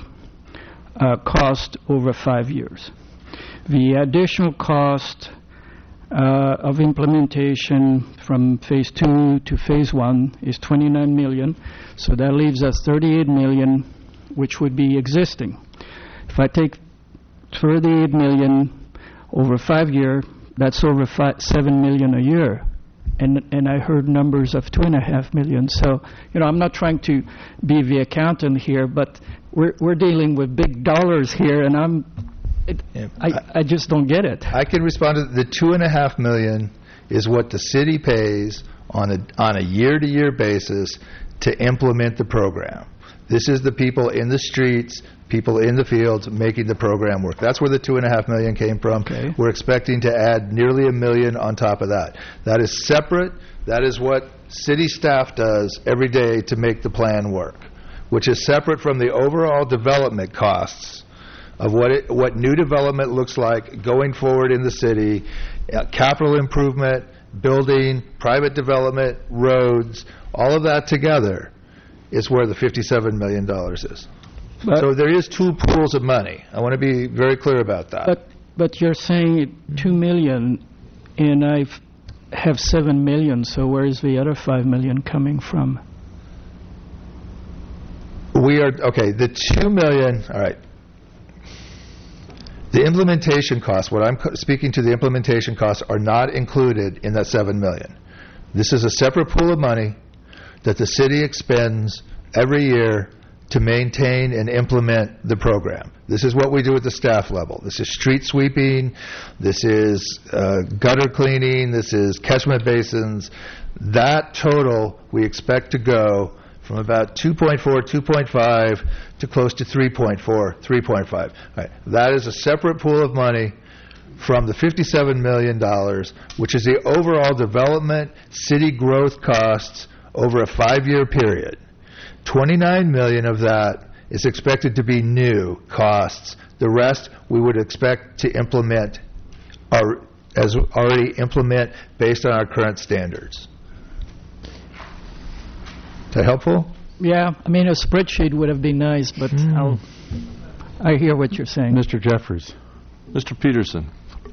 cost over 5 years. The additional cost of implementation from Phase 2 to Phase 1 is $29 million, so that leaves us $38 million, which would be existing. If I take $38 million over 5 years, that's over $7 million a year. And I heard numbers of $2.5 million. So, I'm not trying to be the accountant here, but we're dealing with big dollars here, and I just don't get it. I can respond to the $2.5 million is what the city pays on a year-to-year basis to implement the program. This is the people in the streets, people in the fields making the program work. That's where the $2.5 million came from. Okay. We're expecting to add nearly $1 million on top of that. That is separate. That is what city staff does every day to make the plan work, which is separate from the overall development costs of what new development looks like going forward in the city, capital improvement, building, private development, roads, all of that together is where the $57 million is. So there is two pools of money. I want to be very clear about that. But you're saying 2 million, and I have 7 million, so where is the other 5 million coming from? The 2 million, all right. The implementation costs, what I'm speaking to, the implementation costs are not included in that 7 million. This is a separate pool of money that the city expends every year to maintain and implement the program. This is what we do at the staff level. This is street sweeping, this is gutter cleaning, this is catchment basins. That total we expect to go from about 2.4, 2.5 to close to 3.4, 3.5. Right. That is a separate pool of money from the $57 million, which is the overall development city growth costs over a 5-year period. 29 million of that is expected to be new costs. The rest we would expect to implement based on our current standards. Is that helpful? Yeah, I mean, a spreadsheet would have been nice, but I hear what you're saying. Mr. Jeffers. Mr. Peterson,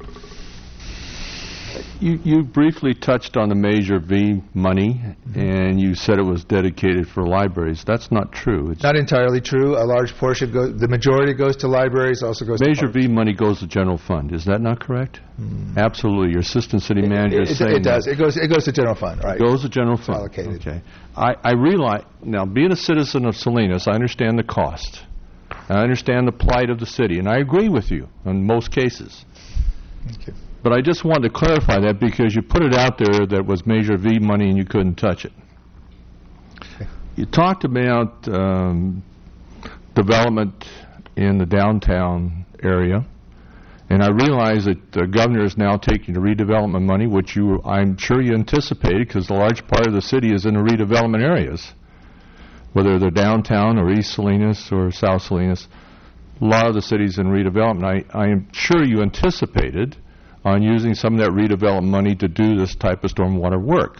you briefly touched on the Measure V money, and you said it was dedicated for libraries. That's not true. It's not entirely true. A large portion the majority goes to libraries, also goes to Measure V money goes to general fund. Is that not correct? Absolutely. Your assistant city manager is saying it does. It goes to general fund, right? It goes to general fund. Allocated. Okay. I realize, now, being a citizen of Salinas, I understand the cost. I understand the plight of the city, and I agree with you in most cases. Okay. But I just wanted to clarify that because you put it out there that was Measure V money and you couldn't touch it. Okay. You talked about development in the downtown area, and I realize that the governor is now taking the redevelopment money, which I'm sure you anticipated because a large part of the city is in the redevelopment areas, whether they're downtown or East Salinas or South Salinas. A lot of the city's in redevelopment. I am sure you anticipated on using some of that redevelopment money to do this type of stormwater work.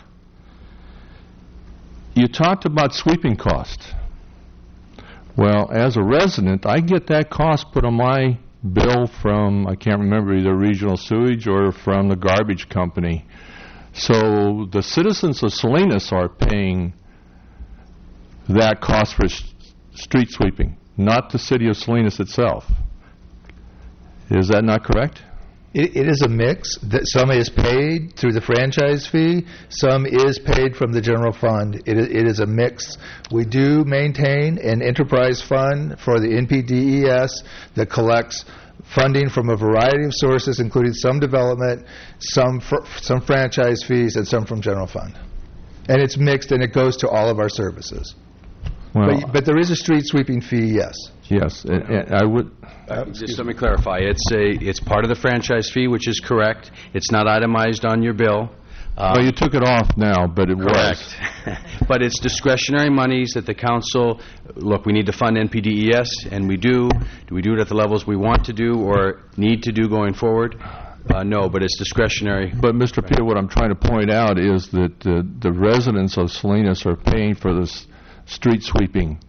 You talked about sweeping costs. Well, as a resident, I get that cost put on my bill from, I can't remember, either regional sewage or from the garbage company. So the citizens of Salinas are paying that cost for street sweeping, not the city of Salinas itself. Is that not correct? It is a mix. Some is paid through the franchise fee. Some is paid from the general fund. It is a mix. We do maintain an enterprise fund for the NPDES that collects funding from a variety of sources, including some development, some franchise fees, and some from general fund. And it's mixed, and it goes to all of our services. Well, but there is a street sweeping fee, yes. Yes, and I would... Just let me clarify. It's part of the franchise fee, which is correct. It's not itemized on your bill. Well, you took it off now, but it correct. was. But it's discretionary monies that the council, look, we need to fund NPDES, and we do. Do we do it at the levels we want to do or need to do going forward? No, but it's discretionary. But, Mr. Peter, what I'm trying to point out is that the residents of Salinas are paying for this street sweeping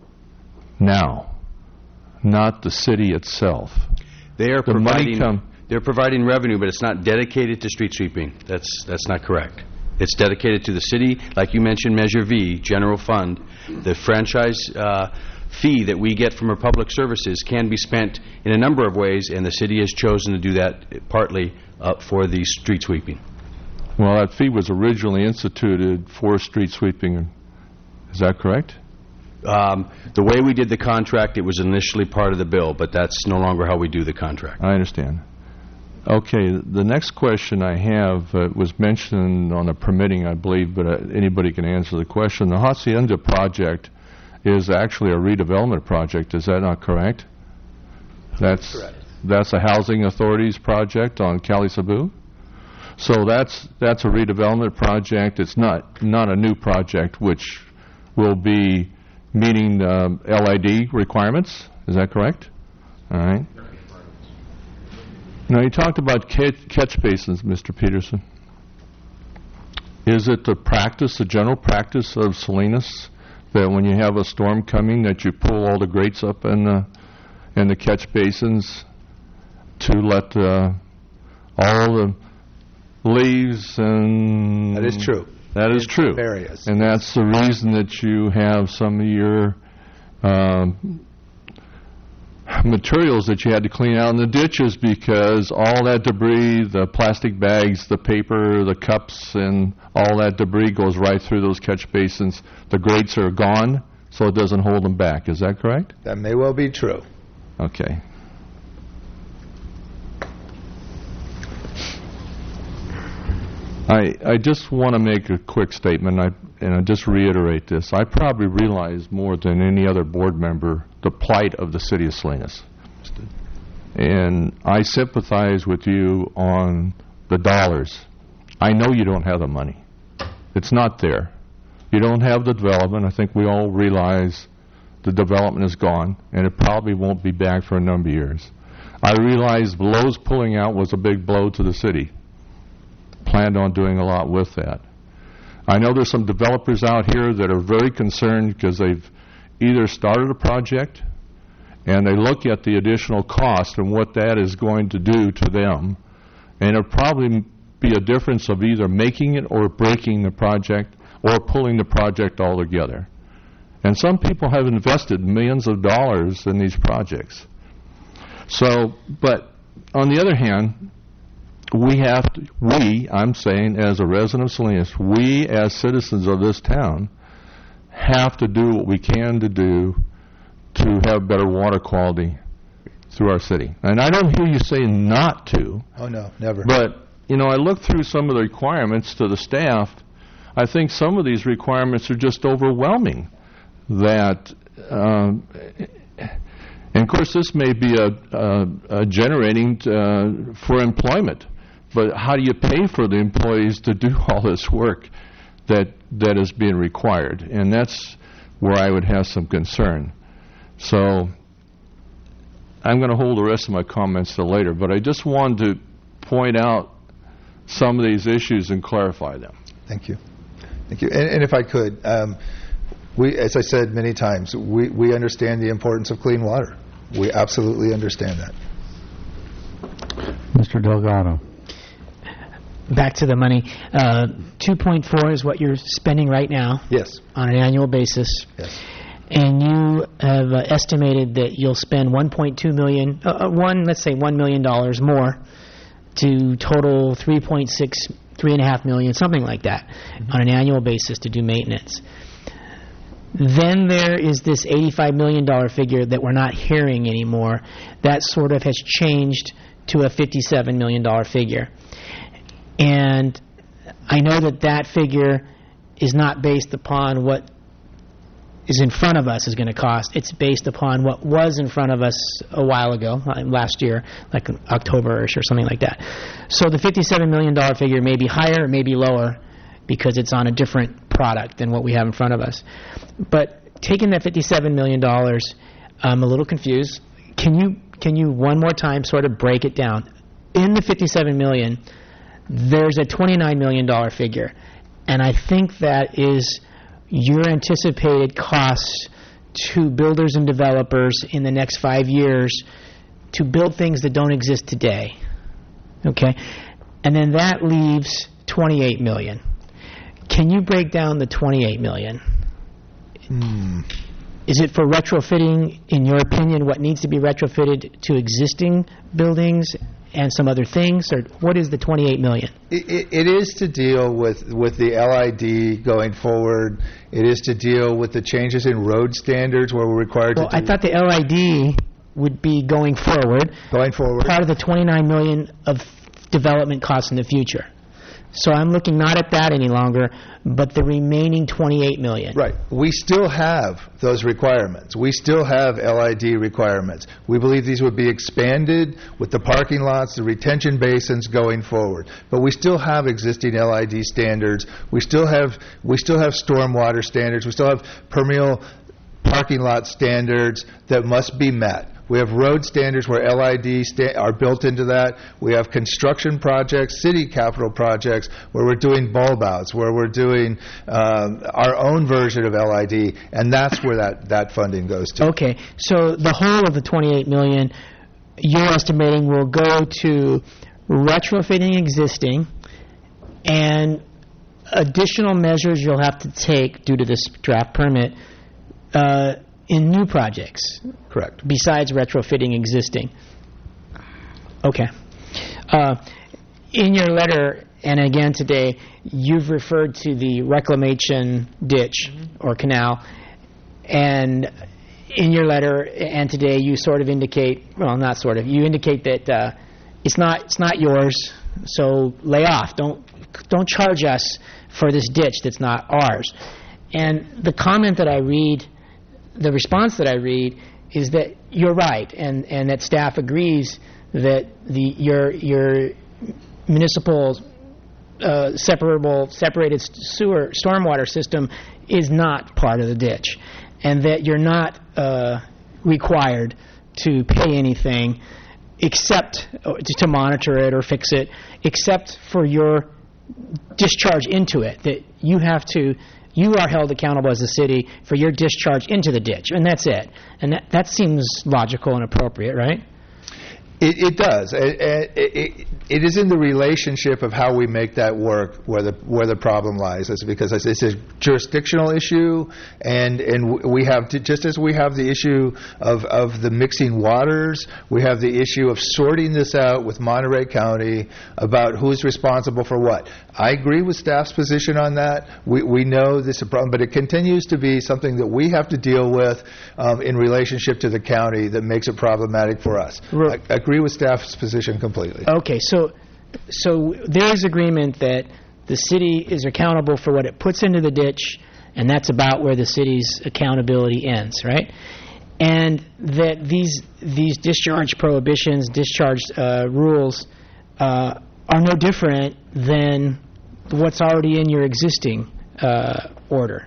now, not the city itself. They are they're providing revenue, but it's not dedicated to street sweeping. That's not correct. It's dedicated to the city, like you mentioned, Measure V, general fund. The franchise fee that we get from our public services can be spent in a number of ways, and the city has chosen to do that partly for the street sweeping. Well, that fee was originally instituted for street sweeping. Is that correct? The way we did the contract, it was initially part of the bill, but that's no longer how we do the contract. I understand. Okay, the next question I have was mentioned on the permitting, I believe, but anybody can answer the question. The Hacienda project is actually a redevelopment project. Is that not correct? That's correct. That's a housing authorities project on Cali Cebu? So that's a redevelopment project. It's not a new project, which will be meeting LID requirements. Is that correct? All right. Now, you talked about catch basins, Mr. Peterson. Is it the general practice of Salinas, that when you have a storm coming, that you pull all the grates up in the catch basins to let all the leaves and... That is true. That is true. Areas. And that's the reason that you have some of your materials that you had to clean out in the ditches, because all that debris, the plastic bags, the paper, the cups, and all that debris goes right through those catch basins. The grates are gone, so it doesn't hold them back. Is that correct? That may well be true. Okay. I just want to make a quick statement, and I just reiterate this. I probably realize more than any other board member the plight of the city of Salinas. And I sympathize with you on the dollars. I know you don't have the money. It's not there. You don't have the development. I think we all realize the development is gone, and it probably won't be back for a number of years. I realize Lowe's pulling out was a big blow to the city. Planned on doing a lot with that. I know there's some developers out here that are very concerned because they've either started a project and they look at the additional cost and what that is going to do to them, and it'll probably be a difference of either making it or breaking the project or pulling the project all together. And some people have invested millions of dollars in these projects. So, but on the other hand, I'm saying as a resident of Salinas, we as citizens of this town have to do what we can to do to have better water quality through our city. And I don't hear you say not to. Oh, no, never. But, I look through some of the requirements to the staff. I think some of these requirements are just overwhelming. And of course, this may be a generating for employment. But how do you pay for the employees to do all this work that is being required? And that's where I would have some concern. So I'm going to hold the rest of my comments till later, but I just wanted to point out some of these issues and clarify them. Thank you. Thank you. And if I could, as I said many times, we understand the importance of clean water. We absolutely understand that. Mr. Delgado. Back to the money. 2.4 is what you're spending right now. Yes. On an annual basis. Yes. And you have estimated that you'll spend $1.2 million, let's say $1 million more, to total $3.5 million, something like that, on an annual basis to do maintenance. Then there is this $85 million figure that we're not hearing anymore. That sort of has changed to a $57 million figure. And I know that figure is not based upon what is in front of us is going to cost. It's based upon what was in front of us a while ago, last year, like October-ish or something like that. So the $57 million figure may be higher, it may be lower, because it's on a different product than what we have in front of us. But taking that $57 million, I'm a little confused. Can you one more time sort of break it down? In the $57 million, there's a $29 million figure, and I think that is your anticipated costs to builders and developers in the next 5 years to build things that don't exist today. Okay? And then that leaves $28 million. Can you break down the $28 million? Is it for retrofitting, in your opinion, what needs to be retrofitted to existing buildings and some other things, or what is the $28 million? It is to deal with the LID going forward. It is to deal with the changes in road standards where we're required to do... I thought the LID would be going forward. Going forward. Part of the $29 million of development costs in the future. So I'm looking not at that any longer, but the remaining $28 million. Right. We still have those requirements. We still have LID requirements. We believe these would be expanded with the parking lots, the retention basins going forward. But we still have existing LID standards. We still have stormwater standards. We still have permeable parking lot standards that must be met. We have road standards where LID are built into that. We have construction projects, city capital projects, where we're doing bulb outs, where we're doing our own version of LID, and that's where that funding goes to. Okay, so the whole of the $28 million you're estimating will go to retrofitting existing and additional measures you'll have to take due to this draft permit in new projects. Correct. Besides retrofitting existing. Okay. In your letter, and again today, you've referred to the reclamation ditch or canal, and in your letter and today you sort of indicate, well, not sort of, you indicate that it's not yours, so lay off. Don't charge us for this ditch that's not ours. And the comment that I read, the response that I read, is that you're right, and that staff agrees that your municipal separated stormwater system is not part of the ditch, and that you're not required to pay anything except to monitor it or fix it, except for your discharge into it, that you are held accountable as a city for your discharge into the ditch, and that's it. And that seems logical and appropriate, right? It does. It is in the relationship of how we make that work where the problem lies. It's because it's a jurisdictional issue, and we have just as we have the issue of the mixing waters, we have the issue of sorting this out with Monterey County about who's responsible for what. I agree with staff's position on that. We know this is a problem, but it continues to be something that we have to deal with in relationship to the county that makes it problematic for us. I agree with staff's position completely. Okay, so there is agreement that the city is accountable for what it puts into the ditch, and that's about where the city's accountability ends, right? And that these discharge prohibitions, discharge rules are no different than what's already in your existing order.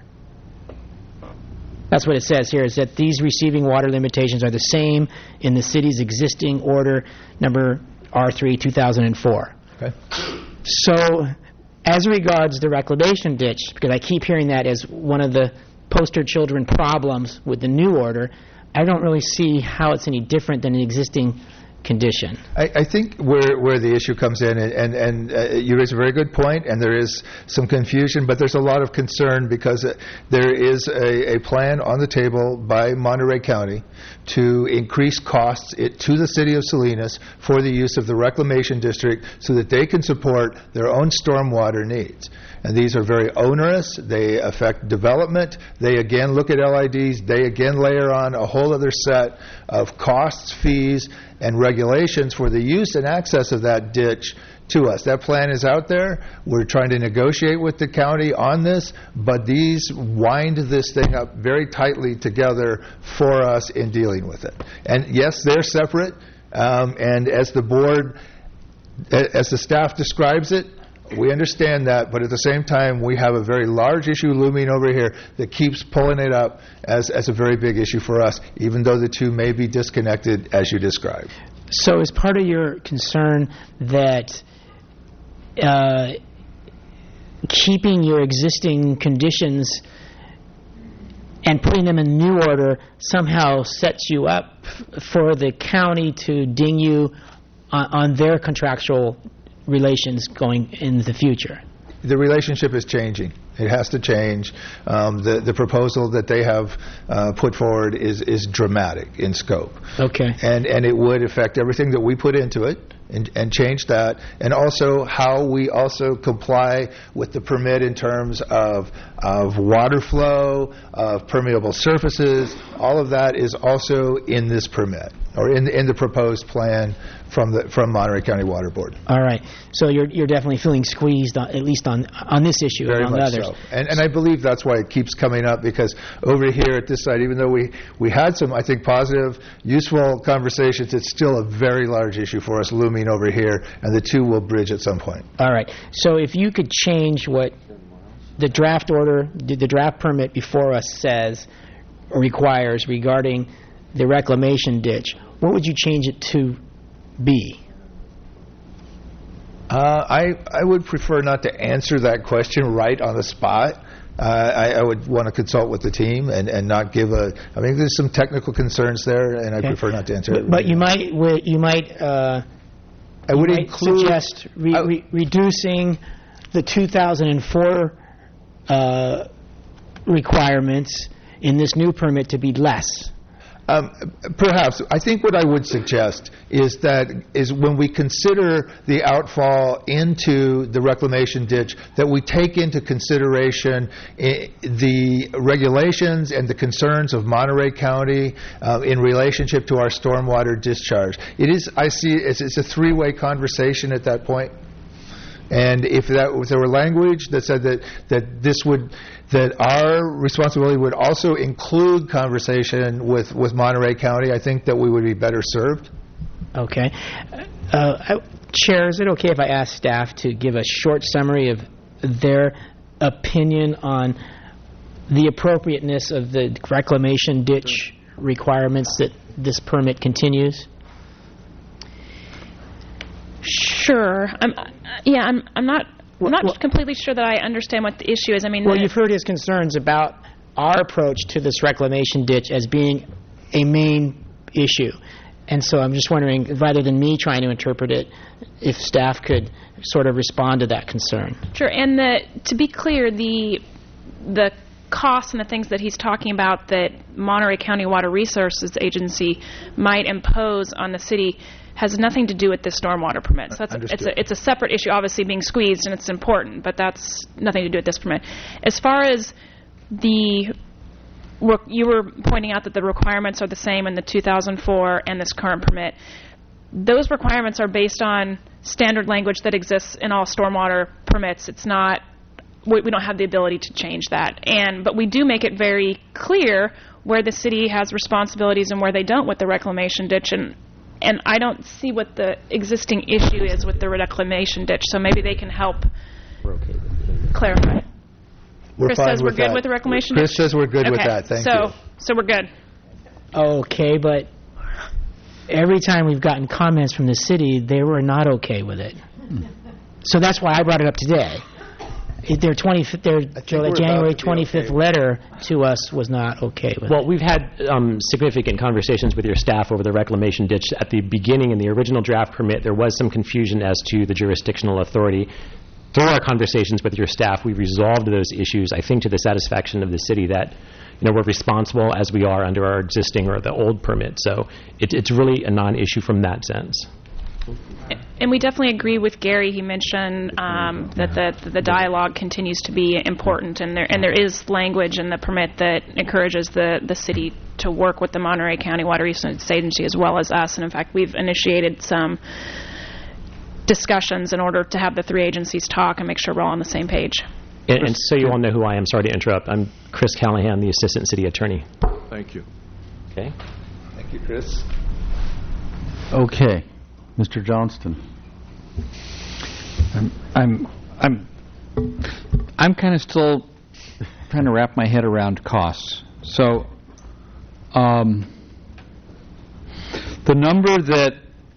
That's what it says here, is that these receiving water limitations are the same in the city's existing order number R3 2004. Okay. So as regards the reclamation ditch, because I keep hearing that as one of the poster children problems with the new order, I don't really see how it's any different than the existing condition. I think where the issue comes in, and you raise a very good point, and there is some confusion, but there's a lot of concern because there is a plan on the table by Monterey County to increase costs to the city of Salinas for the use of the reclamation district so that they can support their own stormwater needs. And these are very onerous. They affect development. They again look at LIDs. They again layer on a whole other set of costs, fees, and regulations for the use and access of that ditch to us. That plan is out there. We're trying to negotiate with the county on this, but these wind this thing up very tightly together for us in dealing with it. And yes, they're separate, and as the board, as the staff describes it, we understand that, but at the same time, we have a very large issue looming over here that keeps pulling it up as a very big issue for us, even though the two may be disconnected, as you described. So is part of your concern that keeping your existing conditions and putting them in new order somehow sets you up for the county to ding you on their contractual relations going in the future? The relationship is changing. It has to change. The proposal that they have put forward is dramatic in scope. Okay. And it would affect everything that we put into it and change that, and also how we also comply with the permit in terms of water flow, of permeable surfaces. All of that is also in this permit, or in the proposed plan from Monterey County Water Board. All right. So you're definitely feeling squeezed, at least on this issue Very and on much others. So. And I believe that's why it keeps coming up, because over here at this side, even though we had some, I think, positive, useful conversations, it's still a very large issue for us looming over here, and the two will bridge at some point. All right. So if you could change what the draft order, the draft permit before us says or requires regarding the reclamation ditch, what would you change it to be? I would prefer not to answer that question right on the spot, I would want to consult with the team and not give a. I mean, there's some technical concerns there, and I prefer not to answer it. But you might I would include suggest reducing the 2004 requirements in this new permit to be less. Perhaps. I think what I would suggest is when we consider the outfall into the reclamation ditch, that we take into consideration the regulations and the concerns of Monterey County in relationship to our stormwater discharge. I see it's a three-way conversation at that point. And if there were language that said that our responsibility would also include conversation with Monterey County, I think that we would be better served. Okay. Chair, is it okay if I ask staff to give a short summary of their opinion on the appropriateness of the reclamation ditch requirements that this permit continues? Sure. I'm not completely sure that I understand what the issue is. I mean, well, you've heard his concerns about our approach to this reclamation ditch as being a main issue. And so I'm just wondering, rather than me trying to interpret it, if staff could sort of respond to that concern. Sure. And to be clear, the costs and the things that he's talking about that Monterey County Water Resources Agency might impose on the city has nothing to do with the stormwater permit. So it's a separate issue, obviously being squeezed, and it's important, but that's nothing to do with this permit. As far as you were pointing out that the requirements are the same in the 2004 and this current permit. Those requirements are based on standard language that exists in all stormwater permits. It's not, we don't have the ability to change that. But we do make it very clear where the city has responsibilities and where they don't with the reclamation ditch. And I don't see what the existing issue is with the reclamation ditch, so maybe they can help clarify. Chris says we're good with the reclamation ditch? Chris says we're good with that. Thank you. So we're good. Okay, but every time we've gotten comments from the city, they were not okay with it. So that's why I brought it up today. Their January 25th letter to us was not okay with it. Well, we've had significant conversations with your staff over the reclamation ditch. At the beginning, in the original draft permit, there was some confusion as to the jurisdictional authority. Through our conversations with your staff, we've resolved those issues, I think, to the satisfaction of the city that we're responsible as we are under our existing or the old permit. So it's really a non-issue from that sense. And we definitely agree with Gary. He mentioned that the dialogue continues to be important, and there is language in the permit that encourages the city to work with the Monterey County Water Resources Agency as well as us. And in fact, we've initiated some discussions in order to have the three agencies talk and make sure we're all on the same page. And so you all know who I am. Sorry to interrupt. I'm Chris Callahan, the Assistant City Attorney. Thank you. Okay. Thank you, Chris. Okay. Mr. Johnston. I'm kind of still trying to wrap my head around costs. So, the number that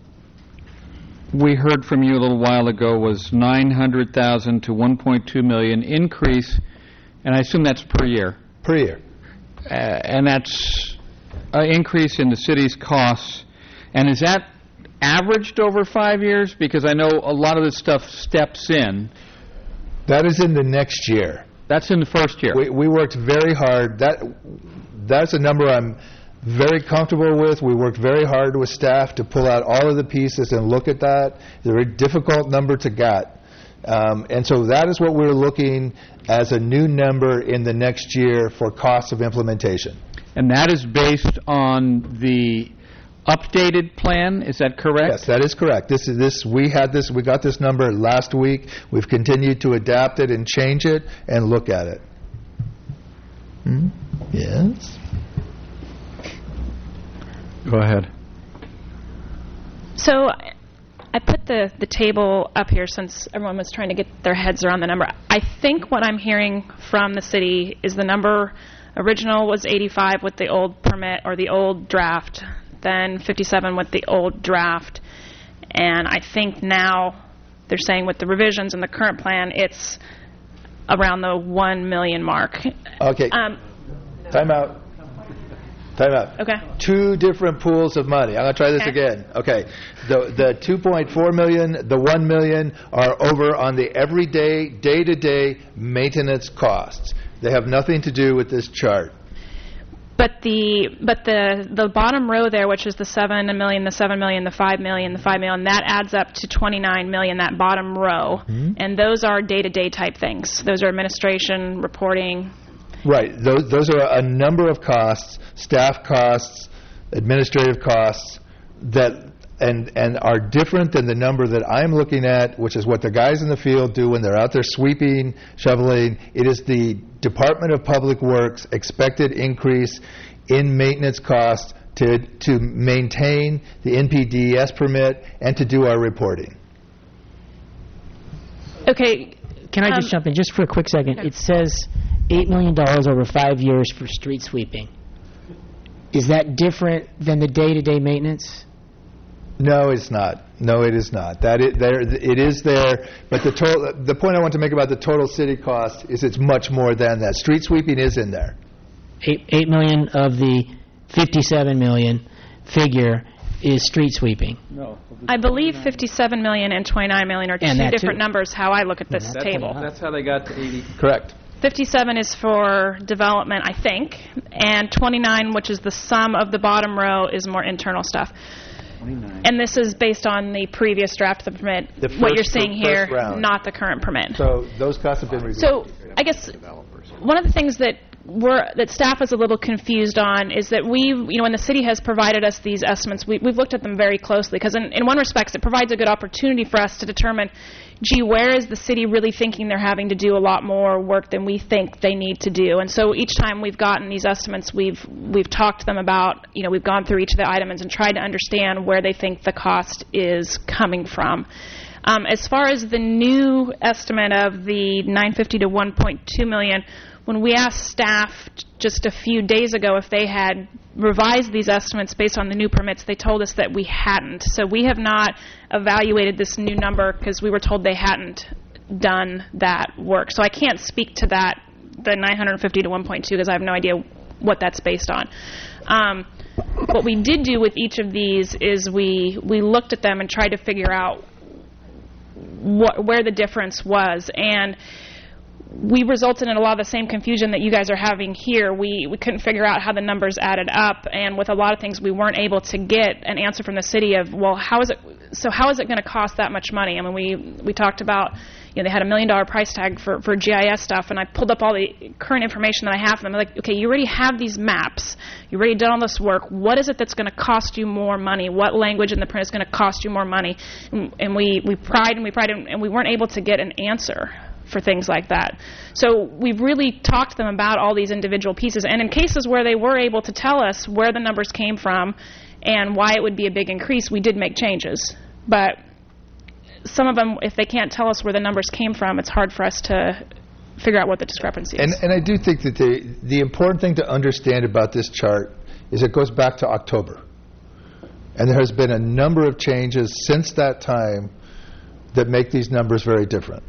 we heard from you a little while ago was $900,000 to $1.2 million increase, and I assume that's per year. Per year. And that's an increase in the city's costs. And is that averaged over 5 years? Because I know a lot of this stuff steps in. That is in the next year. That's in the first year. We worked very hard. That's a number I'm very comfortable with. We worked very hard with staff to pull out all of the pieces and look at that. It's a very difficult number to get. And so that is what we're looking as a new number in the next year for costs of implementation. And that is based on the updated plan, is that correct? Yes, that is correct. We got this number last week. We've continued to adapt it and change it and look at it. Yes. Go ahead. So I put the table up here since everyone was trying to get their heads around the number. I think what I'm hearing from the city is the number original was 85 with the old permit or the old draft, then 57 with the old draft, and I think now they're saying with the revisions in the current plan it's around the 1 million mark. Okay. Time out. Okay. Two different pools of money. I'm going to try this again. Okay. The 2.4 million, the 1 million are over on the everyday, day-to-day maintenance costs. They have nothing to do with this chart. But the bottom row there, which is the 7 million, the 7 million, the 5 million, the 5 million, that adds up to 29 million, that bottom row. And those are day-to-day type things. Those are administration, reporting. Right. Those are a number of costs, staff costs, administrative costs, that and are different than the number that I'm looking at, which is what the guys in the field do when they're out there sweeping, shoveling. It is the Department of Public Works expected increase in maintenance costs to maintain the NPDES permit and to do our reporting. Okay. Can I just jump in just for a quick second? It says $8 million over 5 years for street sweeping. Is that different than the day-to-day maintenance? No, it's not. No, it is not. It is there, but the point I want to make about the total city cost is it's much more than that. Street sweeping is in there. 8 million of the 57 million figure is street sweeping. No. I believe 57 million and 29 million are two different numbers, how I look at this table. That's how they got to 80. Correct. 57 is for development, I think, and 29, which is the sum of the bottom row, is more internal stuff. 29. And this is based on the previous draft of the permit, what you're seeing here, not the current permit. So those costs have been reviewed. So I guess one of the things that staff is a little confused on is that when the city has provided us these estimates, we've looked at them very closely, because in one respect it provides a good opportunity for us to determine, gee, where is the city really thinking they're having to do a lot more work than we think they need to do? And so each time we've gotten these estimates, we've talked to them about, we've gone through each of the items and tried to understand where they think the cost is coming from. As far as the new estimate of the 950 to 1.2 million, when we asked staff just a few days ago if they had revised these estimates based on the new permits, they told us that we hadn't. So we have not evaluated this new number because we were told they hadn't done that work. So I can't speak to that, the 950 to 1.2, because I have no idea what that's based on. What we did do with each of these is we looked at them and tried to figure out where the difference was. And we resulted in a lot of the same confusion that you guys are having here. We couldn't figure out how the numbers added up, and with a lot of things we weren't able to get an answer from the city of, well, how is it going to cost that much money? I mean, we talked about, they had $1 million price tag for GIS stuff, and I pulled up all the current information that I have from them. I'm like, okay, you already have these maps. You already done all this work. What is it that's going to cost you more money? What language in the print is going to cost you more money? And we pried, and we weren't able to get an answer for things like that. So we've really talked to them about all these individual pieces, and in cases where they were able to tell us where the numbers came from and why it would be a big increase, we did make changes. But some of them, if they can't tell us where the numbers came from, it's hard for us to figure out what the discrepancy is. And I do think that the important thing to understand about this chart is it goes back to October. And there has been a number of changes since that time that make these numbers very different.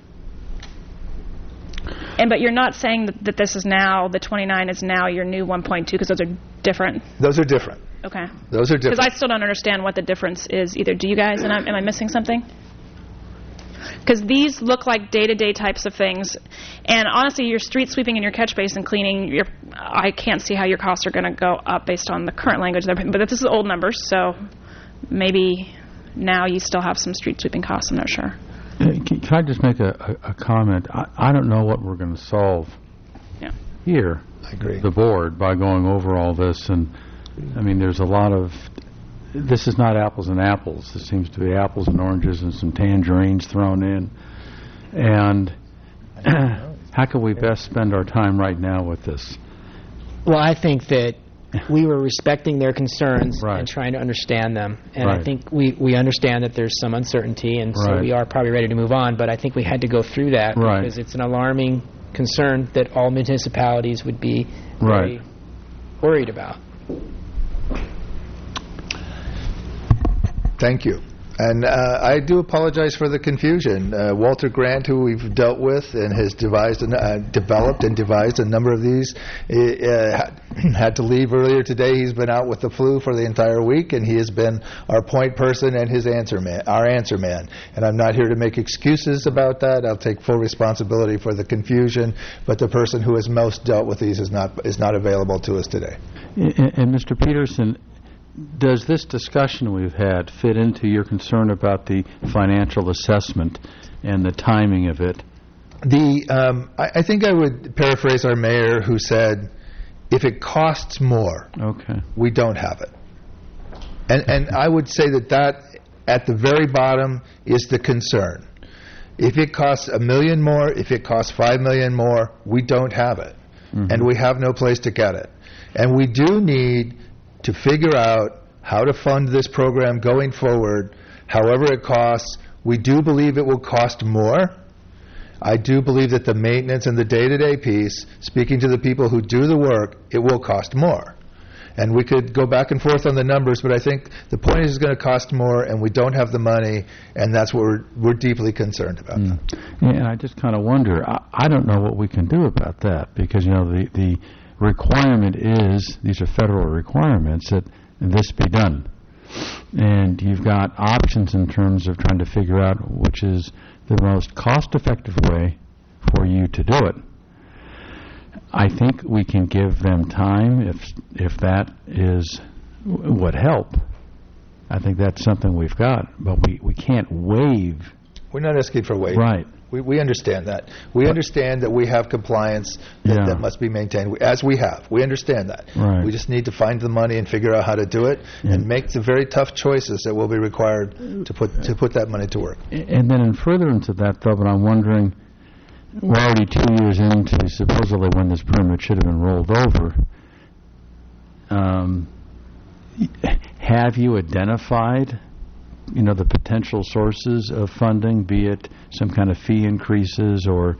But you're not saying that this is now, the 29 is now your new 1.2, because those are different? Those are different. Okay. Those are different. Because I still don't understand what the difference is either. Do you guys? And am I missing something? Because these look like day-to-day types of things. And honestly, your street sweeping and your catch basin cleaning, I can't see how your costs are going to go up based on the current language. But this is old numbers, so maybe now you still have some street sweeping costs. I'm not sure. Can I just make a comment? I don't know what we're going to solve here, I agree, the board, by going over all this. And, I mean, there's a lot of... This is not apples and apples. This seems to be apples and oranges and some tangerines thrown in. And how can we best spend our time right now with this? Well, I think that we were respecting their concerns and trying to understand them. And I think we understand that there's some uncertainty, and so we are probably ready to move on. But I think we had to go through that because it's an alarming concern that all municipalities would be very worried about. Thank you. And I do apologize for the confusion. Walter Grant, who we've dealt with and has developed and devised a number of these, had to leave earlier today. He's been out with the flu for the entire week, and he has been our point person and our answer man. And I'm not here to make excuses about that. I'll take full responsibility for the confusion, but the person who has most dealt with these is not available to us today. And Mr. Peterson, does this discussion we've had fit into your concern about the financial assessment and the timing of it? I think I would paraphrase our mayor, who said, if it costs more, we don't have it. And I would say that at the very bottom is the concern. If it costs $1 million more, if it costs $5 million more, we don't have it. And we have no place to get it. And we do need to figure out how to fund this program going forward, however it costs. We do believe it will cost more. I do believe that the maintenance and the day-to-day piece, speaking to the people who do the work, it will cost more. And we could go back and forth on the numbers, but I think the point is it's going to cost more, and we don't have the money, and that's what we're deeply concerned about. Yeah, and I just kind of wonder, I don't know what we can do about that, because, the requirement is, these are federal requirements, that this be done. And you've got options in terms of trying to figure out which is the most cost-effective way for you to do it. I think we can give them time if that would help. I think that's something we've got, but we can't waive. We're not asking for waiving. Right. We understand that. We understand that we have compliance that must be maintained, as we have. We understand that. Right. We just need to find the money and figure out how to do it and make the very tough choices that will be required to put that money to work. And then in furtherance of that, though, but I'm wondering, we're already 2 years into supposedly when this permit should have been rolled over. Have you identified the potential sources of funding, be it some kind of fee increases or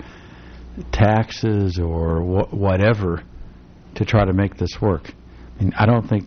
taxes or whatever, to try to make this work? I mean,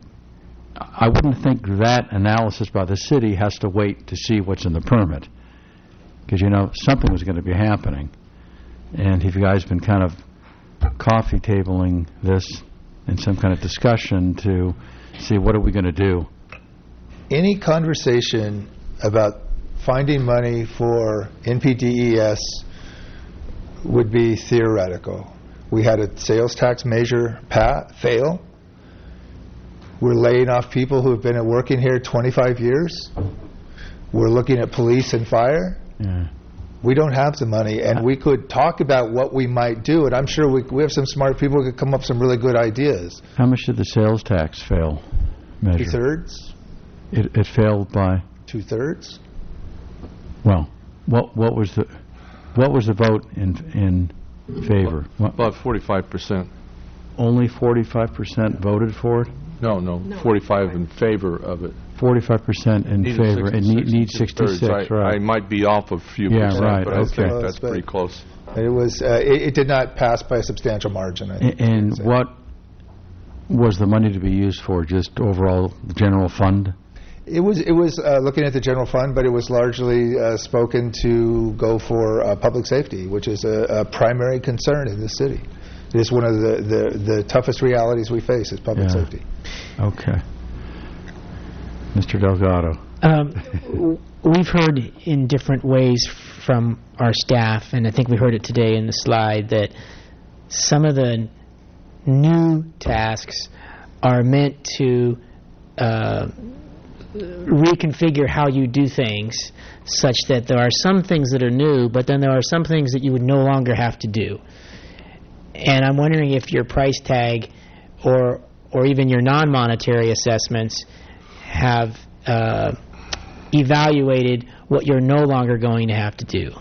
I wouldn't think that analysis by the city has to wait to see what's in the permit, because something was going to be happening. And have you guys been kind of coffee tabling this in some kind of discussion to see what are we going to do? Any conversation about finding money for NPDES would be theoretical. We had a sales tax measure fail. We're laying off people who have been working here 25 years. We're looking at police and fire. Yeah. We don't have the money, and we could talk about what we might do, and I'm sure we have some smart people who could come up with some really good ideas. How much did the sales tax fail measure? 2/3. It failed by 2/3. Well, what was the vote in favor? About 45%. Only 45% voted for it? No, 45 in favor of it. 45% in favor. It needs 66, right? I might be off a few percent, right, but I think that's pretty close. It was. It did not pass by a substantial margin, I think. And what was the money to be used for? Just overall the general fund? It was looking at the general fund, but it was largely spoken to go for public safety, which is a primary concern in the city. It is one of the toughest realities we face is public safety. Okay. Mr. Delgado. We've heard in different ways from our staff, and I think we heard it today in the slide, that some of the new tasks are meant to reconfigure how you do things, such that there are some things that are new, but then there are some things that you would no longer have to do. And I'm wondering if your price tag or even your non-monetary assessments have evaluated what you're no longer going to have to do.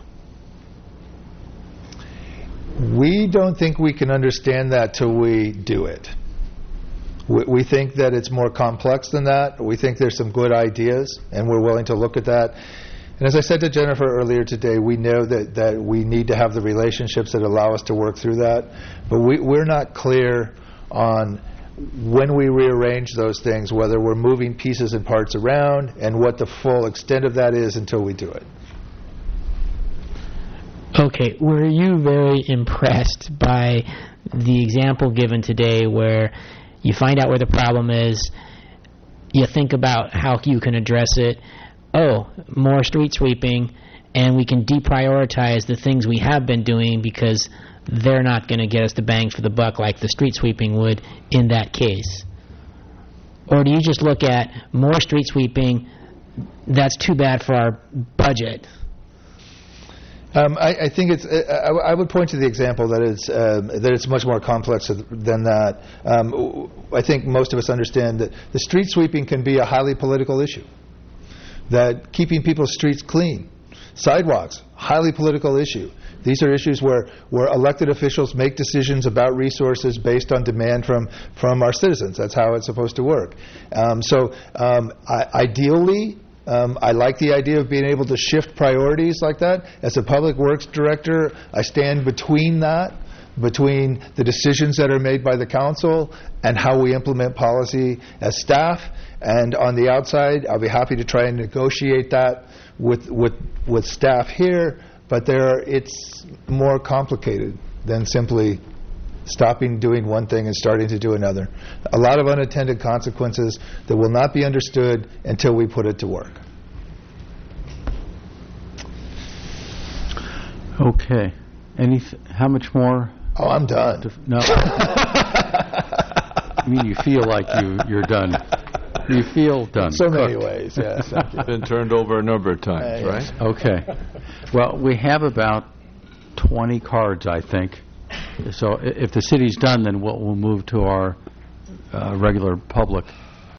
We don't think we can understand that till we do it. We think that it's more complex than that. We think there's some good ideas, and we're willing to look at that. And as I said to Jennifer earlier today, we know that we need to have the relationships that allow us to work through that. But we're not clear on when we rearrange those things, whether we're moving pieces and parts around, and what the full extent of that is until we do it. Okay, were you very impressed by the example given today where you find out where the problem is, you think about how you can address it, more street sweeping, and we can deprioritize the things we have been doing because they're not going to get us the bang for the buck like the street sweeping would in that case? Or do you just look at more street sweeping, that's too bad for our budget? I think it's. I would point to the example that it's much more complex than that. I think most of us understand that the street sweeping can be a highly political issue. That keeping people's streets clean, sidewalks, highly political issue. These are issues where elected officials make decisions about resources based on demand from our citizens. That's how it's supposed to work. Ideally, I like the idea of being able to shift priorities like that. As a public works director, I stand between the decisions that are made by the council and how we implement policy as staff. And on the outside, I'll be happy to try and negotiate that with staff here. But it's more complicated than simply stopping doing one thing and starting to do another. A lot of unintended consequences that will not be understood until we put it to work. Okay. How much more? Oh, I'm done. No. I mean, you feel like you're done. You feel done. So many ways, yes. Been turned over a number of times, right? Okay. Well, we have about 20 cards, I think. So if the city's done, then we'll move to our regular public